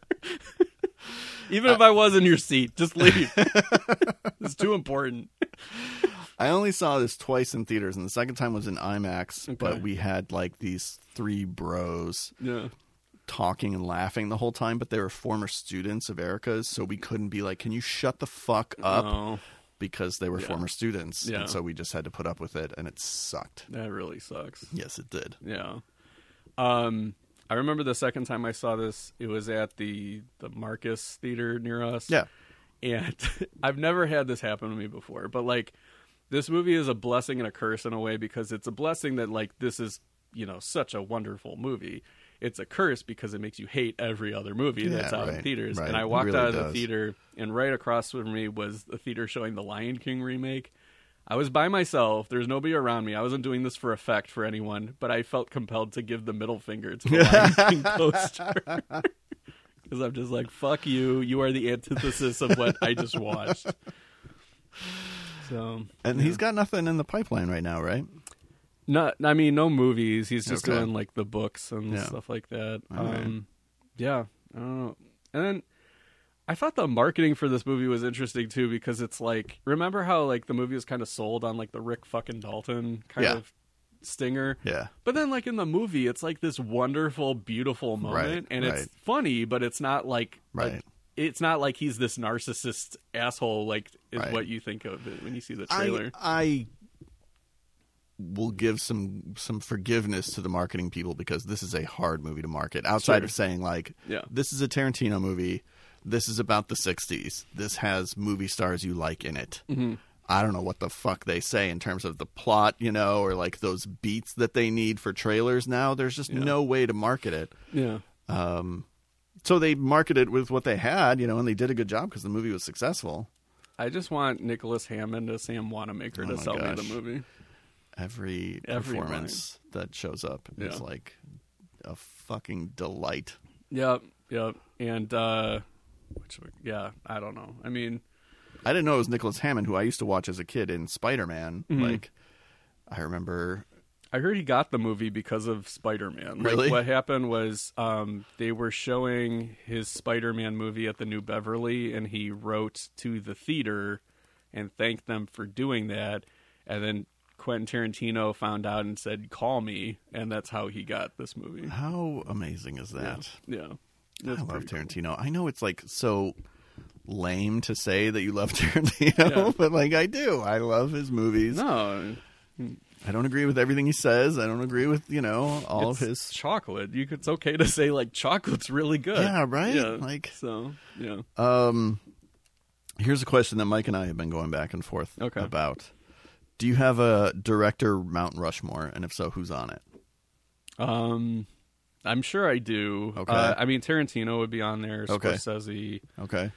Even if I was in your seat, just leave. It's too important. I only saw this twice in theaters, and the second time was in IMAX. Okay. But we had like these three bros Yeah. talking and laughing the whole time, but they were former students of Erica's, so we couldn't be like, "Can you shut the fuck up?" Oh, Because they were Yeah. former students, Yeah. and so we just had to put up with it, and it sucked. that really sucks. Yes, it did. Yeah. Um, I remember the second time I saw this, it was at the the Marcus Theater near us. Yeah. And I've never had this happen to me before, but like this movie is a blessing and a curse in a way, because it's a blessing that like this is, you know, such a wonderful movie. It's a curse because it makes you hate every other movie Yeah, that's out in right, theaters. right. And I It walked really out of the does. theater, and right across from me was the theater showing the Lion King remake. I was by myself. There's nobody around me. I wasn't doing this for effect for anyone, but I felt compelled to give the middle finger to the Lion King poster. Because I'm just like, fuck you. You are the antithesis of what I just watched. So, And yeah. he's got nothing in the pipeline right now, right? No, I mean, no movies. He's just Okay. doing like the books and Yeah. stuff like that. All right. Um, yeah, I don't know. And then I thought the marketing for this movie was interesting too, because it's like, remember how like the movie was kind of sold on like the Rick fucking Dalton kind Yeah. of stinger, Yeah. but then like in the movie, it's like this wonderful, beautiful moment, Right, and right. it's funny, but it's not like Right. like, it's not like he's this narcissist asshole, like is Right. what you think of it when you see the I, trailer. I will give some some forgiveness to the marketing people because this is a hard movie to market. Outside Sure. of saying like, Yeah. this is a Tarantino movie. This is about the sixties. This has movie stars you like in it. Mm-hmm. I don't know what the fuck they say in terms of the plot, you know, or like those beats that they need for trailers now. There's just Yeah. no way to market it. Yeah. Um, so they marketed with what they had, you know, and they did a good job because the movie was successful. I just want Nicholas Hammond as Sam Wanamaker Oh to my sell me gosh. the movie. Every, Every performance that shows up is Yeah. like a fucking delight. Yep, yep. And uh which yeah, I don't know. I mean, I didn't know it was Nicholas Hammond, who I used to watch as a kid in Spider-Man. Mhm. Like, I remember. I heard he got the movie because of Spider-Man. Really? Like, what happened was um, they were showing his Spider-Man movie at the New Beverly, and he wrote to the theater and thanked them for doing that. And then Quentin Tarantino found out and said, "Call me," and that's how he got this movie. How amazing is that? Yeah, I It's love pretty cool. Tarantino. I know it's like so lame to say that you love Tarantino, Yeah. but like I do. I love his movies. No, I don't agree with everything he says. I don't agree with, you know, all it's of his. chocolate. You could, it's okay to say like chocolate's really good. Yeah, right? Yeah. Like- so, yeah. Um, here's a question that Mike and I have been going back and forth Okay. about. Do you have a director Mount Rushmore, and if so, who's on it? Um, I'm sure I do. Okay. Uh, I mean, Tarantino would be on there. Okay. Scorsese. Okay.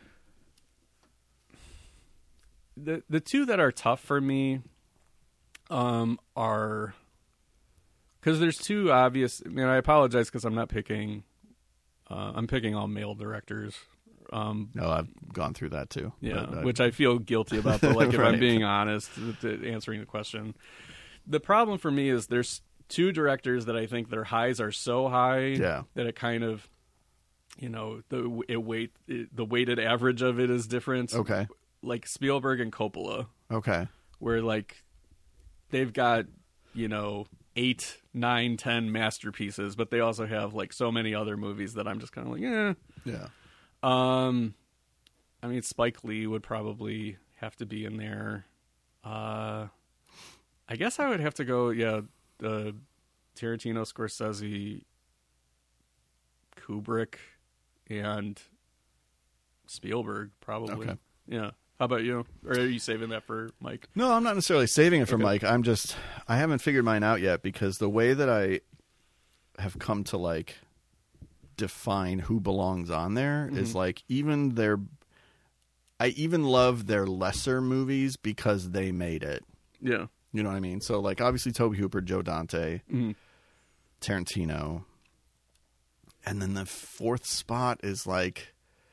The the two that are tough for me, um, are because there's two obvious. I mean, I apologize because I'm not picking. Uh, I'm picking all male directors. Um, No, I've gone through that too. Yeah, But, uh, which I feel guilty about. But like, if Right. I'm being honest, with the- answering the question, the problem for me is there's two directors that I think their highs are so high Yeah. that it kind of, you know, the it weight it, the weighted average of it is different. Okay. Like Spielberg and Coppola, Okay. where like they've got, you know, eight, nine, ten masterpieces, but they also have like so many other movies that I'm just kind of like, eh. Yeah. Um, I mean, Spike Lee would probably have to be in there. Uh, I guess I would have to go, yeah, uh, Tarantino, Scorsese, Kubrick, and Spielberg, probably. Okay. Yeah. How about you? Or are you saving that for Mike? No, I'm not necessarily saving it for Okay. Mike. I'm just I haven't figured mine out yet because the way that I have come to like define who belongs on there is Mm-hmm. like even their I even love their lesser movies because they made it. Yeah. You know what I mean? So like obviously Tobe Hooper, Joe Dante, Mhm. Tarantino. And then the fourth spot is like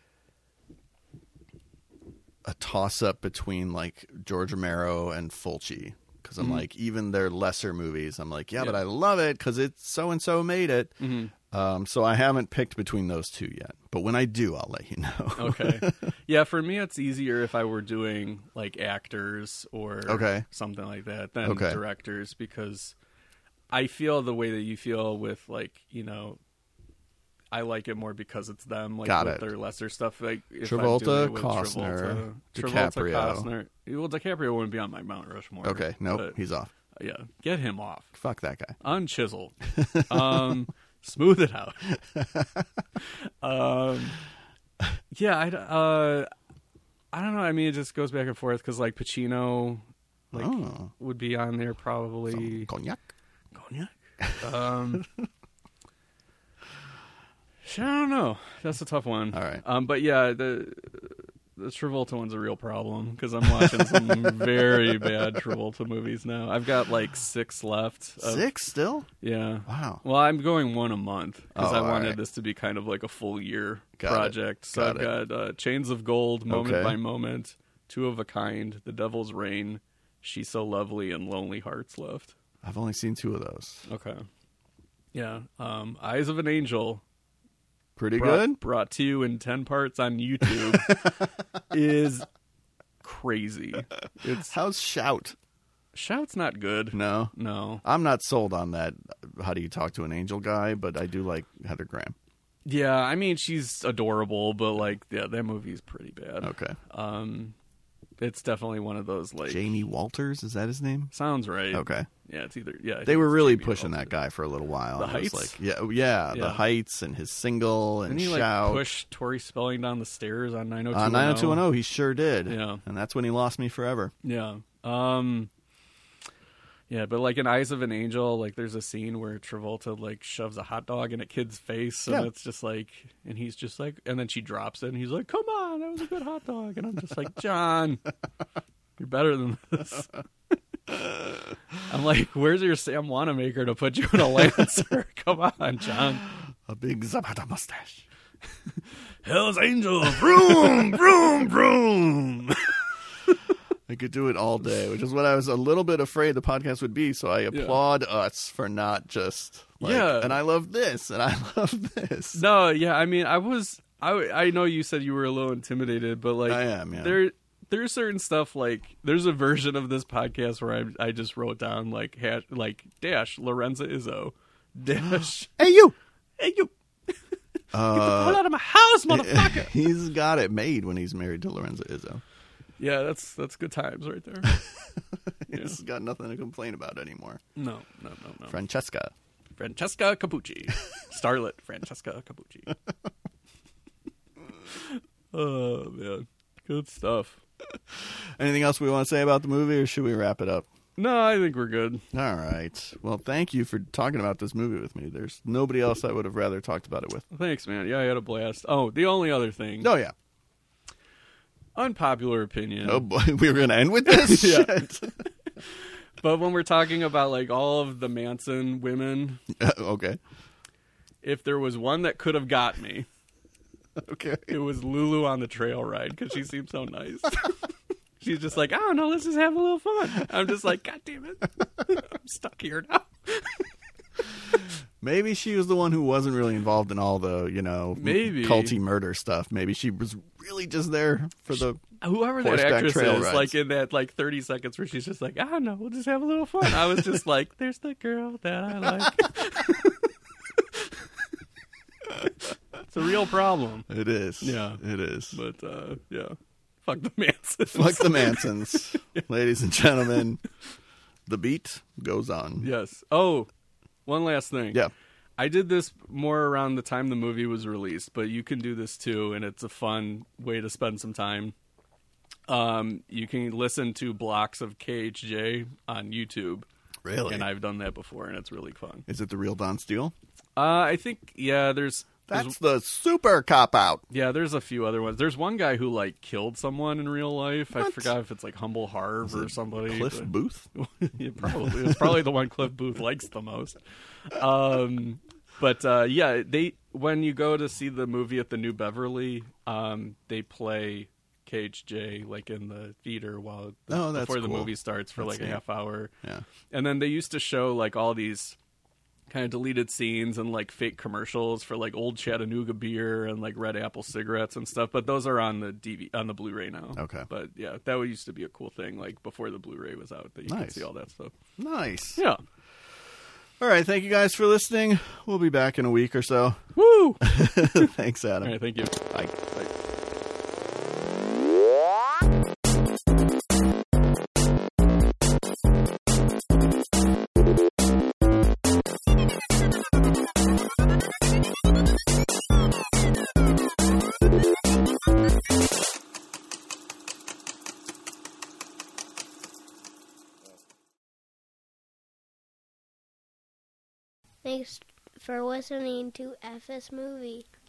a toss up between like George Romero and Fulci. Because I'm Mhm. like, even their lesser movies, I'm like, yeah, Yeah. but I love it because it's so and so made it. Mhm. Um, so I haven't picked between those two yet. But when I do, I'll let you know. Okay. Yeah, for me, it's easier if I were doing like actors or Okay. something like that than Okay. directors, because I feel the way that you feel with like, you know, I like it more because it's them, like Got with it. their lesser stuff. Like if I'm Travolta, doing it with Costner, Travolta, DiCaprio. Travolta, Costner. Well, DiCaprio wouldn't be on my Mount Rushmore. Okay. Nope. but, He's off. yeah, get him off. Fuck that guy. Unchiseled. um, smooth it out. um, yeah, I, uh, I don't know. I mean, it just goes back and forth because like Pacino, like Oh. would be on there probably. Some cognac. Cognac. Um, shit, I don't know. That's a tough one. All right. Um, but yeah, the the Travolta one's a real problem because I'm watching some very bad Travolta movies now. I've got like six left. Of, Six still? Yeah. Wow. Well, I'm going one a month because Oh, I all wanted right. this to be kind of like a full year Got it. project. So Got I've got uh, Chains of Gold, Moment Okay. by Moment, Two of a Kind, The Devil's Rain, She's So Lovely, and Lonely Hearts left. I've only seen two of those. Okay. Yeah. Um, Eyes of an Angel. Pretty brought, good? Brought to you in ten parts on YouTube is crazy. It's How's Shout? Shout's not good. No? No. I'm not sold on that How Do You Talk to an Angel guy, but I do like Heather Graham. Yeah, I mean she's adorable, but like yeah, that movie's pretty bad. Okay. Um it's definitely one of those like Jamie Walters, is that his name? sounds right. Okay. Yeah, it's either yeah. I They think were it's really Jamie pushing Walters. that guy for a little while. The and it was Heights? Like, yeah, yeah, Yeah. The Heights and his single and Didn't he Shout. like push Tori Spelling down the stairs on nine oh two On nine oh two one oh, he sure did. Yeah. And that's when he lost me forever. Yeah. Um Yeah, but like in Eyes of an Angel, like there's a scene where Travolta like shoves a hot dog in a kid's face, and Yeah. it's just like, and he's just like, and then she drops it, and he's like, "Come on, that was a good hot dog," and I'm just like, John, you're better than this. I'm like, where's your Sam Wanamaker to put you in a Lancer? Come on, John. A big Zapata mustache. Hell's Angel, vroom, vroom, vroom. I could do it all day, which is what I was a little bit afraid the podcast would be. So I applaud us for not just like, Yeah. and I love this, and I love this. No, yeah, I mean, I was, I, I know you said you were a little intimidated, but like, I am, yeah. there, there's certain stuff like, there's a version of this podcast where I, I just wrote down like, hash, like dash Lorenza Izzo, dash, Hey, you! hey you, Uh, pull out of my house, motherfucker. he's got it made when he's married to Lorenza Izzo. Yeah, that's that's good times right there. He's got nothing to complain about anymore. No, no, no, no. Francesca. Francesca Capucci, starlet Francesca Capucci. Oh man, good stuff. Anything else we want to say about the movie, or should we wrap it up? No, I think we're good. All right. Well, thank you for talking about this movie with me. There's nobody else I would have rather talked about it with. Thanks, man. Yeah, I had a blast. Oh, the only other thing. Oh, yeah. Unpopular opinion. Oh, boy. We were going to end with this? Yeah. Shit. But when we're talking about like all of the Manson women, Okay. if there was one that could have got me, Okay. it was Lulu on the trail ride because she seemed so nice. She's just like, I don't know, let's just have a little fun. I'm just like, God damn it. I'm stuck here now. Maybe she was the one who wasn't really involved in all the, you know, Maybe. culty murder stuff. Maybe she was really just there for the... Whoever that Horseback actress trail is, rides. like in that like thirty seconds where she's just like, I don't know, we'll just have a little fun. I was just like, there's the girl that I like. It's a real problem. It is. Yeah. It is. But uh, yeah, fuck the Mansons. Fuck the Mansons. Ladies and gentlemen, the beat goes on. Yes. Oh, one last thing. Yeah. I did this more around the time the movie was released, but you can do this too, and it's a fun way to spend some time. Um, you can listen to blocks of K H J on YouTube. Really? And I've done that before, and it's really fun. Is it the real Don Steele? Uh, I think, yeah, there's... there's That's the super cop-out. Yeah, there's a few other ones. There's one guy who, like, killed someone in real life. I What? forgot if it's, like, Humble Harv or somebody. Cliff but- Booth? yeah, probably. It's probably the one Cliff Booth likes the most. Um, but, uh, yeah, they when you go to see the movie at the New Beverly, um, they play K H J, like, in the theater while the, Oh, that's before the cool. movie starts for, That's like, a neat. half hour. Yeah. And then they used to show, like, all these kind of deleted scenes and, like, fake commercials for, like, old Chattanooga beer and, like, Red Apple cigarettes and stuff. But those are on the D V on the Blu-ray now. Okay. But, yeah, that used to be a cool thing, like, before the Blu-ray was out, that you could Nice. see all that stuff. Nice. Yeah. All right. Thank you guys for listening. We'll be back in a week or so. Woo! Thanks, Adam. All right, thank you. Bye. Bye. Thanks for listening to F S Movie.